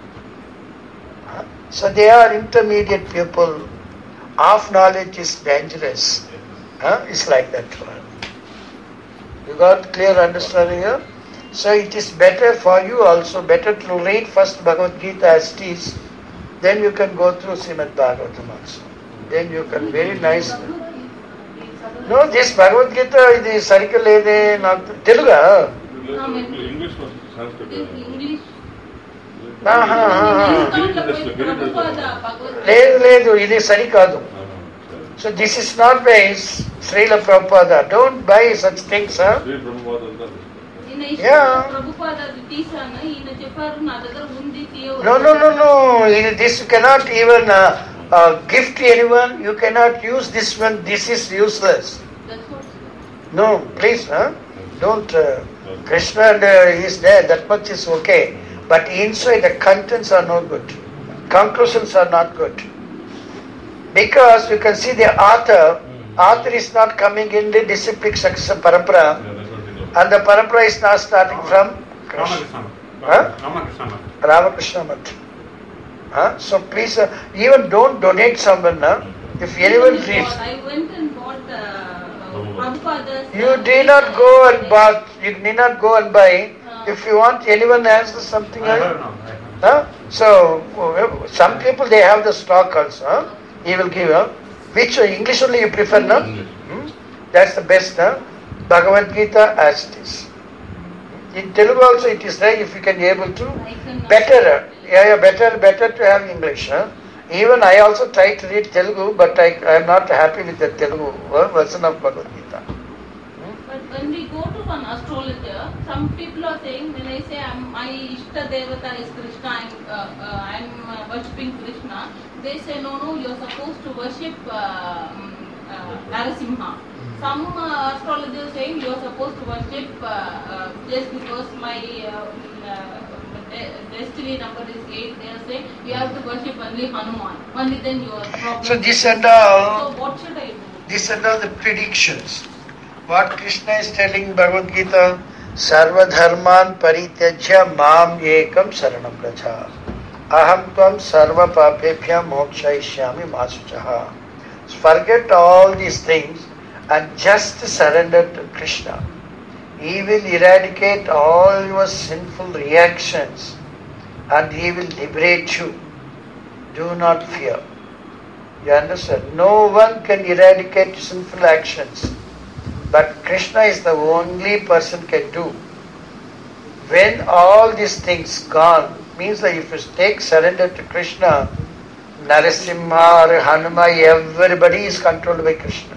So they are intermediate people. Half knowledge is dangerous. Huh? It's like that one. You got clear understanding here? So it is better for you also, better to read first Bhagavad Gita as it is, then you can go through Srimad Bhagavatam also. Then you can very nicely. No, this Bhagavad Gita, ఇది సరిగ్గా లేదే నాకు తెలుగా English was Sanskrit. English. లేదు లేదు ఇది సరికాదు. So this is not by Srila Prabhupada. Don't buy such things, huh? ఈయన Yeah. Prabhupada అది తీసాను ఈయన చెప్పారు నా దగ్గర ఉంది తీయవచ్చు. No, no, no, no. This you cannot even uh, uh, gift anyone. You cannot use this one. This is useless. That's what. No, please, huh? Don't. Uh, Krishna and, uh, is there. That much is okay. But inside the contents are not good. Conclusions are not good. Because you can see the author. Author is not coming in the disciplic succession parampara. Yeah, that's what it is. And the parampara is not starting from Krishna. Ramakrishna. Huh? Ramakrishna. Ramakrishna Math. Huh? So please, uh, even don't donate someone. Huh? If anyone Even reads, bought- I went and bought uh, uh, Prabhupada's. you uh, need not go and buy. You need not go and buy. Uh. If you want, anyone has something. I Huh? heard now. I heard. Huh? So uh, some people they have the stock also. Huh? He will give. Huh? Which uh, English only you prefer, no? English. Hmm? That's the best. Huh? Bhagavad Gita as it is. In Telugu also it is there. If you can be able to. I cannot- Better, yeah, yeah, better, better to have English. Huh? Even I also try to read Telugu, but I I am not happy with the Telugu uh, version of Bhagavad Gita. But when we go to an astrologer, some people are saying, when I say I'm, my Ishta Devata is Krishna, I'm, uh, uh, I'm uh, worshipping Krishna, they say no, no, you're supposed to worship uh, um, uh, Narasimha. Some uh, astrologers saying you're supposed to worship uh, uh, just because my uh, uh, de- destiny number is eight. They are saying you have to worship only Hanuman. Only then your problem. So this and all, So what should I do? this and all the predictions. What Krishna is telling Bhagavad Gita, Sarva Dharman Parityajya Mam Ekam Saranam Pracha. Aham Tvam Sarva Papebhya Mokshayishyami Masuchaha. Forget all these things and just surrender to Krishna. He will eradicate all your sinful reactions and He will liberate you. Do not fear. You understand? No one can eradicate sinful actions. But Krishna is the only person can do. When all these things gone, means that if you take surrender to Krishna, Narasimha or Hanuma, everybody is controlled by Krishna.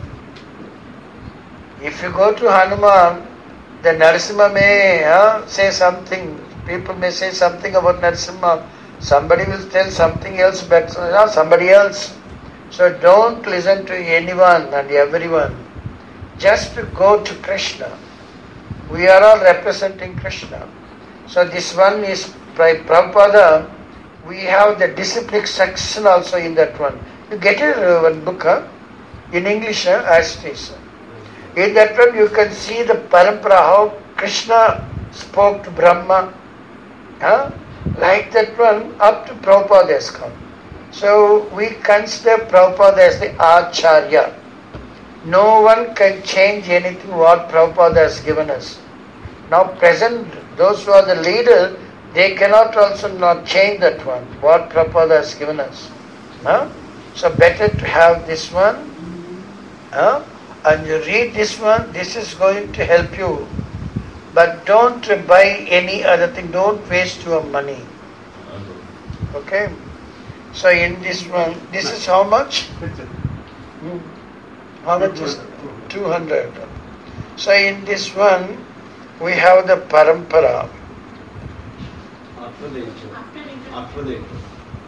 If you go to Hanuman, the Narasimha may uh, say something, people may say something about Narasimha, somebody will tell something else, but uh, somebody else. So don't listen to anyone and everyone. Just to go to Krishna. We are all representing Krishna. So this one is by Prabhupada. We have the disciplic section also in that one. You get it, uh, one book huh? in English huh? as it is. In that one you can see the parampara, how Krishna spoke to Brahma. Huh? Like that one, up to Prabhupada has come. So we consider Prabhupada as the Acharya. No one can change anything what Prabhupada has given us. Now present, those who are the leader, they cannot also not change that one, what Prabhupada has given us. Huh? So better to have this one, huh? And you read this one, this is going to help you. But don't buy any other thing, don't waste your money. Okay? So in this one, this is how much? Hmm. How much is two hundred? So in this one, we have the parampara. After the intro. After the intro.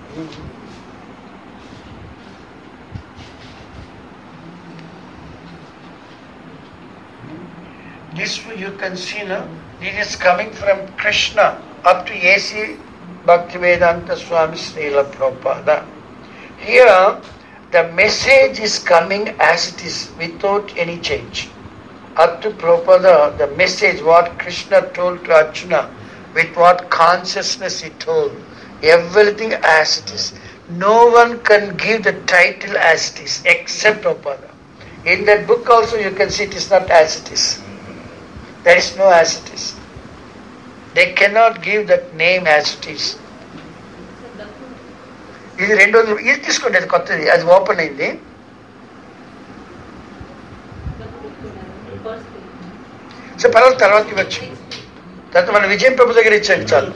This you can see now, it is coming from Krishna up to A C Bhaktivedanta Swami Srila Prabhupada. Here, the message is coming as it is, without any change. Up to Prabhupada, the message what Krishna told to Arjuna, with what consciousness he told, everything as it is. No one can give the title as it is, except Prabhupada. In that book also you can see it is not as it is. There is no as it is. They cannot give that name as it is. ఇది రెండు వందలు ఇది తీసుకోండి, అది కొత్తది, అది open అయింది. So పర్వాలేదు, తర్వాత ఇవ్వచ్చు. తర్వాత మన విజయం ప్రభు దగ్గర ఇచ్చాను చాలు.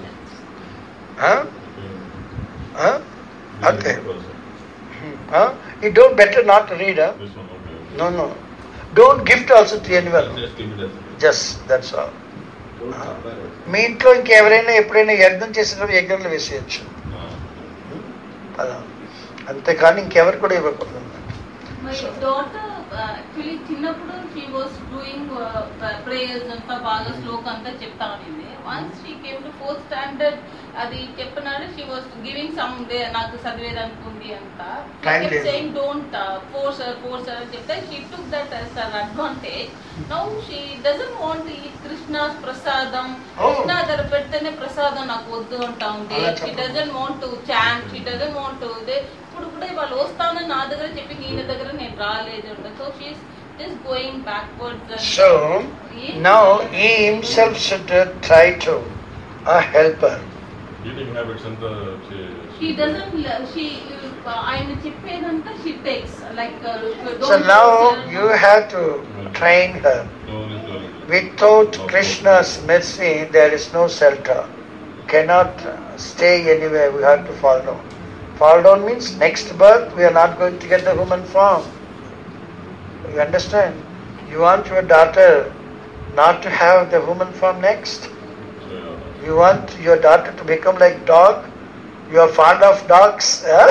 అంతే. You don't better not read. Huh? This one, okay. No, no. Don't gift also to anyone. Just keep it as Just, that's all. మీ ఇంట్లో ఇంకెవరైనా ఎప్పుడైనా యజ్ఞం చేసినప్పుడు యజ్ఞంలో వేసేయచ్చు, అలా. అంతేకాని ఇంకెవరు కూడా ఇవ్వకూడదు. My daughter uh, actually చిన్నప్పుడు she was doing uh, prayers అంతా బాగా శ్లోక అంతా చెప్తా ఉంది. Once she came to fourth standard అది చెప్పినాడు, she was giving some day నాకు చదివేదానికి ఉంది అంత. She kept saying don't uh, force her force her అని చెప్తే she took that as an advantage. Now she doesn't want to eat Krishna's prasadam. Krishna దగ్గర పెడితేనే ప్రసాదం నాకు వద్దు అంటా ఉంది. She doesn't want to chant, she doesn't want to they ఇప్పుడు కూడా వాళ్ళు వస్తానని నా దగ్గర చెప్పి ఈయన దగ్గర నేను రాలేదు. So she's just going backwards. So now he himself should try to uh, help her. Eating habits and she she doesn't she ఆయన చెప్పేదంతా she takes like uh, so now you have to train her. Without Krishna's mercy there is no shelter, cannot stay anywhere, we have to fall down. Fall down means next birth we are not going to get the human form. You understand? You want your daughter not to have the human form next? You want your daughter to become like dog? You are fond of dogs? Huh?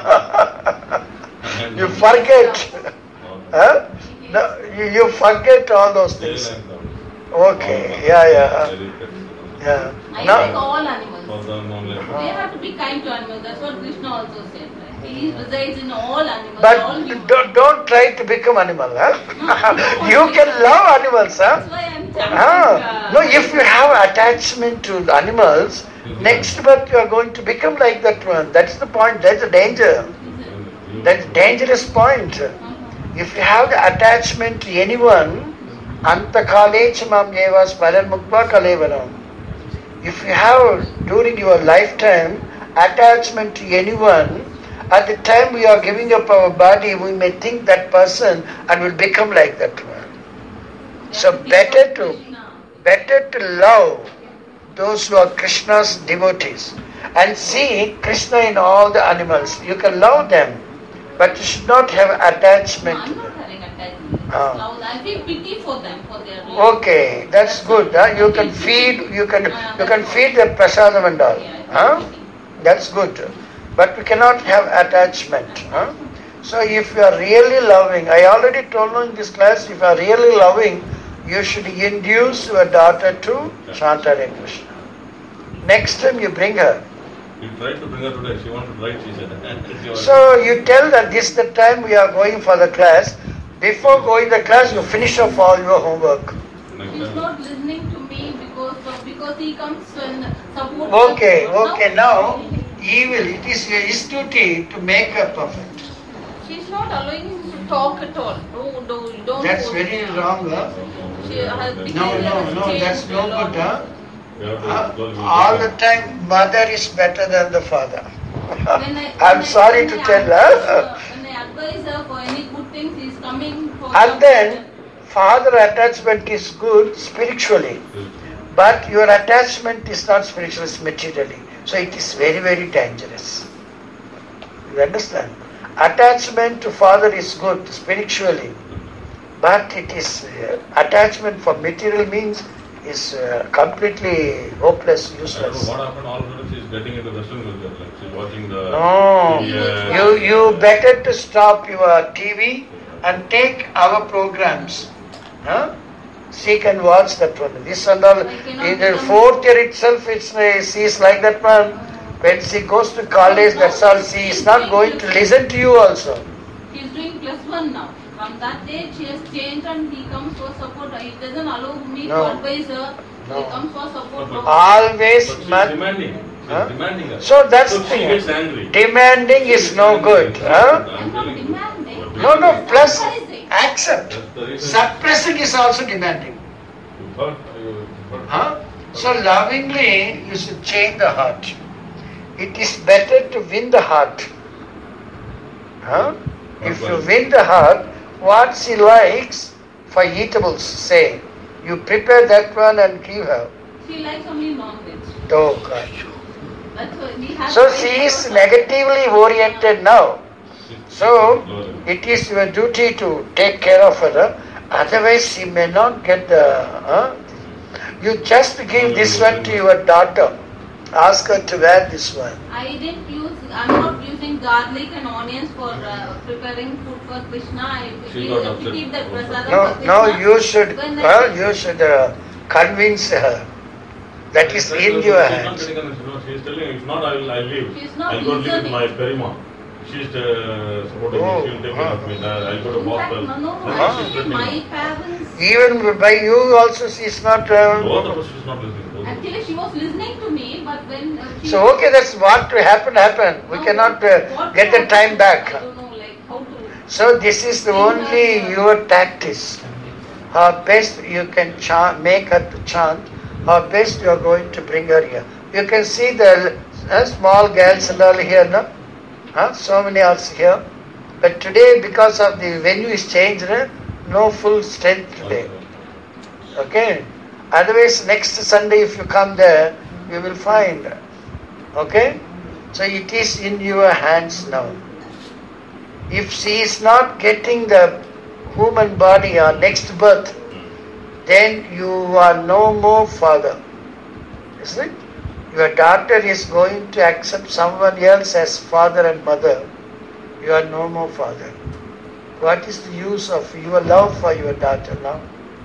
You forget. Huh? No, you, you forget all those things. Okay, yeah, yeah. Yeah. I No. like all animals. They have to be kind to animals. That's what Krishna also said. Right? He resides in all animals. But all humans. don't, don't try to become animal. Huh? You can love animals. Huh? That's why I'm chanting. Ah, uh, no, if you have attachment to the animals, next birth you are going to become like that one. That's the point. That's the danger. That's the dangerous point. If you have the attachment to anyone, anta kalech mam yevas paran mukva kalevaram. If you have during your lifetime attachment to anyone, at the time we are giving up our body, we may think that person and will become like that one. So better to better to love those who are Krishna's devotees and see Krishna in all the animals. You can love them, but you should not have attachment I'm to not them. having attachment. Ah. I feel pity for them for their life. Okay, that's good. Huh? You can feed, you can you can feed the prasadam and all. Huh? That's good. But we cannot have attachment. Huh? So if you are really loving, I already told you in this class, if you are really loving, you should induce your daughter to chant Hare Krishna. Next time you bring her. You tried to bring her today. She wanted to write, she said. She was- So you tell that this is the time we are going for the class. Before going the class, you finish off all your homework. Next He's time. not listening to me because of, because he comes and supports. Okay, us. okay. Now he will. It is his duty to make her perfect. She's not allowing him to talk at all. No, no, you don't. That's go very there. wrong. Huh? She has No, behavior no, has no. changed That's no a lot. good. Huh? You have to Uh, slowly- all the time, mother is better than the father. When I- I'm when I- sorry when to I tell advise her. her- When I advise her for any good things, he's coming for. And then, father attachment is good spiritually, but your attachment is not spiritual, it's materially. So it is very, very dangerous. You understand? Attachment to father is good spiritually, but it is uh, attachment for material means is uh, completely hopeless, I don't know useless. what happened. All of a sudden she's getting into Western culture. Like she's watching the. No, T V, uh, you you better to stop your T V and take our programs. Huh? Seek and watch that one. This and all. In the fourth year itself, it's uh, she is like that one. When she goes to college, that's all. She is not going to listen to you also. She's doing plus one now. From that day, she has changed and he comes for support. He doesn't allow me No. to advise her. No. He comes for support. No, Always, But she's man. demanding. She's Huh? demanding her. So that's so the she thing. gets angry. Demanding is no good. Huh? I'm I'm not telling you. demanding. But No, no. basically- Plus, Surprising. accept. That's the reason. Suppressing is also demanding. You hurt, you hurt. Huh? So lovingly, you should change the heart. It is better to win the heart. Huh? If you win the heart, what she likes for eatables, say, you prepare that one and give her. She likes only non-veg. Oh God. That's why we have. So she is negatively oriented now. She's- So she's lower. it is your duty to take care of her. Otherwise, she may not get the. Huh? You just give this one to your daughter. Ask her to wear this one. I didn't use, I'm not using garlic and onions for uh, preparing food for Krishna. I She keep, got to upset. keep that prasadam No, for no, Krishna. you should, When I- well, you should uh, convince her. That is in your hands. She's telling, if not, I'll, I'll leave. She's not I'll go live with listening. my Perima. She's uh, supporting Oh, me. She'll take huh. care of me. I'll go to In fact, hospital. no, no, no, Then she's actually threatening my me. parents, Even by you also she is not... Both of Uh, us, she's not listening. Both of us. actually she was listening to me, but when uh, she... so okay, that's what to happen, happen. We No, cannot what uh, get the to time do, back. I don't know, like how to... So this is the only your tactics. How best you can chant, make her to chant. How best you are going to bring her here. You can see the uh, small girls and all here, no? Huh? So many are here. But today, because of the venue is changed, eh, no full strength today. Okay? Otherwise, next Sunday if you come there, you will find. Okay? So it is in your hands now. If she is not getting the human body or next birth, then you are no more father. Isn't it? Your daughter is going to accept someone else as father and mother. You are no more father. What is the use of your love for your daughter now?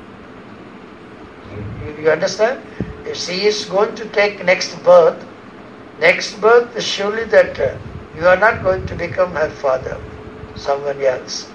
You, you understand? If she is going to take next birth, next birth is surely that uh, you are not going to become her father, someone else.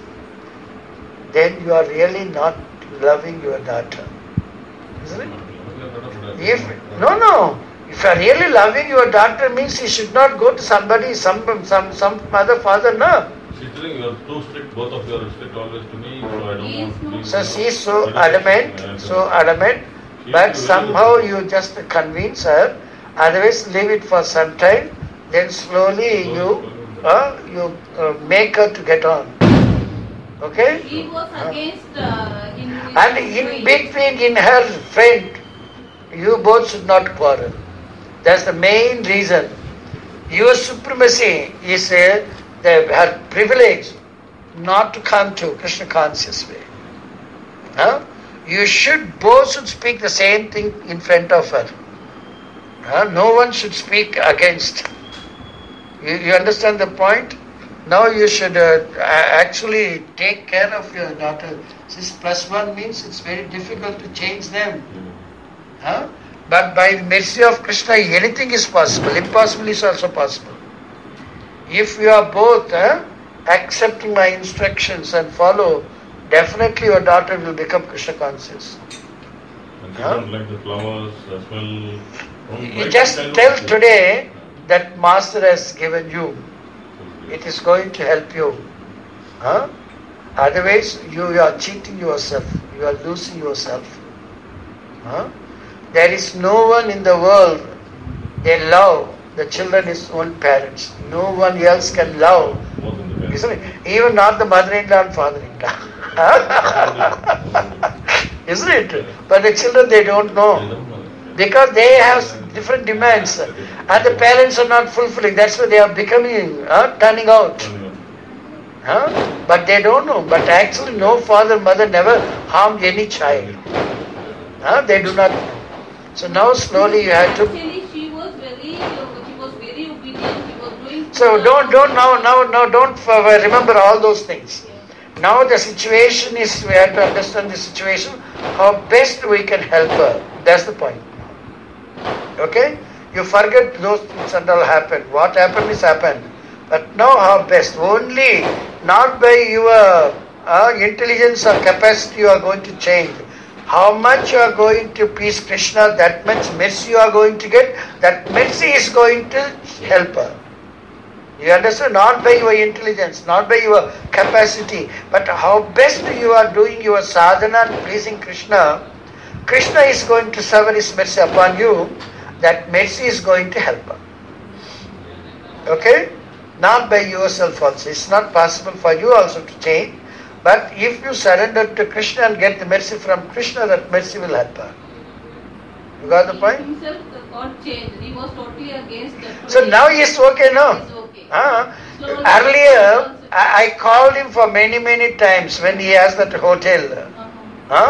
Then you are really not loving your daughter. Isn't it? If no no, if you are really loving your daughter means you should not go to somebody, some some some other father, no. She's telling you are too strict, both of you are strict always to me, so I don't He is want not- to So leave. she is so Very adamant, strict. so adamant, but somehow you just convince her. Otherwise, leave it for some time. Then slowly you uh, you uh, make her to get on. Okay. He was against uh, in his And in way. between, in her friend, you both should not quarrel. That's the main reason. Your supremacy is uh, the, her privilege not to come to Krishna conscious way. Huh? You should, both should speak the same thing in front of her. Huh? No one should speak against. You, you understand the point? Now you should uh, actually take care of your daughter. This plus one means it's very difficult to change them. Huh? But by the mercy of Krishna, anything is possible. Impossible is also possible. If you are both uh, accepting my instructions and follow, definitely your daughter will become Krishna conscious. And she Huh? don't like the flowers, the smell. Don't You like just that kind tell of- today that Master has given you. It is going to help you. Huh? Otherwise, you are cheating yourself. You are losing yourself. Huh? There is no one in the world they love the children is own parents. No one else can love. Both in the bed. Isn't it? Even not the mother-in-law and father-in-law. Isn't it? But the children, they don't I know. don't know. Because they have different demands. And the parents are not fulfilling. That's why they are becoming, uh, turning out. Huh? But they don't know. But actually no father, mother never harmed any child. Huh? They do not know. So now slowly you have to... Actually, she was very, uh, she was very obedient. She was doing. So don't, don't now, now, now don't uh, remember all those things. Now the situation is, we have to understand the situation, how best we can help her. That's the point. Okay? You forget those things and all happened. What happened is happened. But now how best? Only not by your uh, intelligence or capacity you are going to change. How much you are going to please Krishna, that much mercy you are going to get, that mercy is going to help her. You understand? Not by your intelligence, not by your capacity, but how best you are doing your sadhana and pleasing Krishna, Krishna is going to shower His mercy upon you, that mercy is going to help her. Okay? Not by yourself also. It's not possible for you also to change, but if you surrender to Krishna and get the mercy from Krishna, that mercy will help her. You got the He point? himself got changed. He was totally against that. So now he is okay now. He's okay. Huh? Slowly- Earlier, I, I called him for many, many times when he has that hotel. Uh-huh. Huh?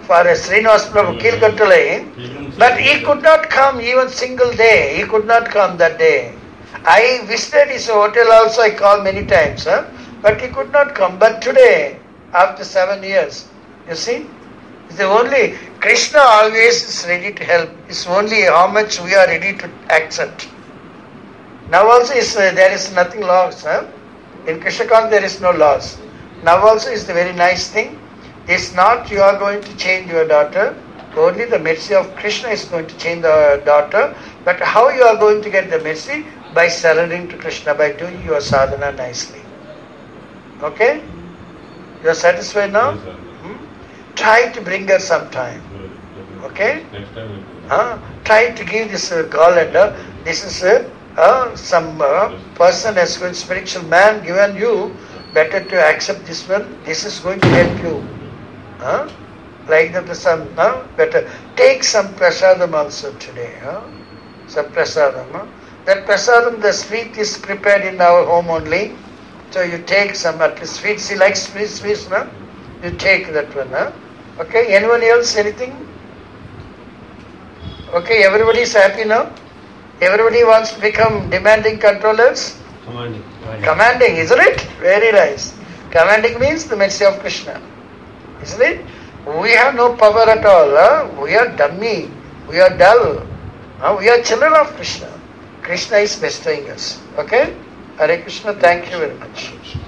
for a Srinivas Prabhu, Kilkatulai, but he could not come even single day. He could not come that day. I visited his hotel also, I called many times, huh? But he could not come. But today, after seven years, you see, it's the only, Krishna always is ready to help. It's only how much we are ready to accept. Now also is, uh, there is nothing lost. Huh? In Krishna consciousness there is no loss. Now also is the very nice thing. It's not you are going to change your daughter. Only the mercy of Krishna is going to change the daughter. But how you are going to get the mercy? By surrendering to Krishna, by doing your sadhana nicely. Okay? You are satisfied now? Yes, sir. Hmm? Try to bring her some time. Okay? Next time we'll do. Huh? Try to give this uh, calendar. This is uh, uh, some uh, person has been spiritual man given you. Better to accept this one. This is going to help you. Huh? Like that, some huh? Better take some prasadam also today. Huh? Some prasadam. Huh? That prasadam, the sweet is prepared in our home only. So you take some at least sweets. He likes sweet sweets, no? You take that one. Huh? Okay. Anyone else? Anything? Okay. Everybody is happy now. Everybody wants to become demanding controllers. Commanding. Commanding, isn't it? Very nice. Commanding means the mercy of Krishna. Isn't it? We have no power at all. Huh? We are dummy. We are dull. Huh? We are children of Krishna. Krishna is bestowing us. Okay? Hare Krishna, thank you very much.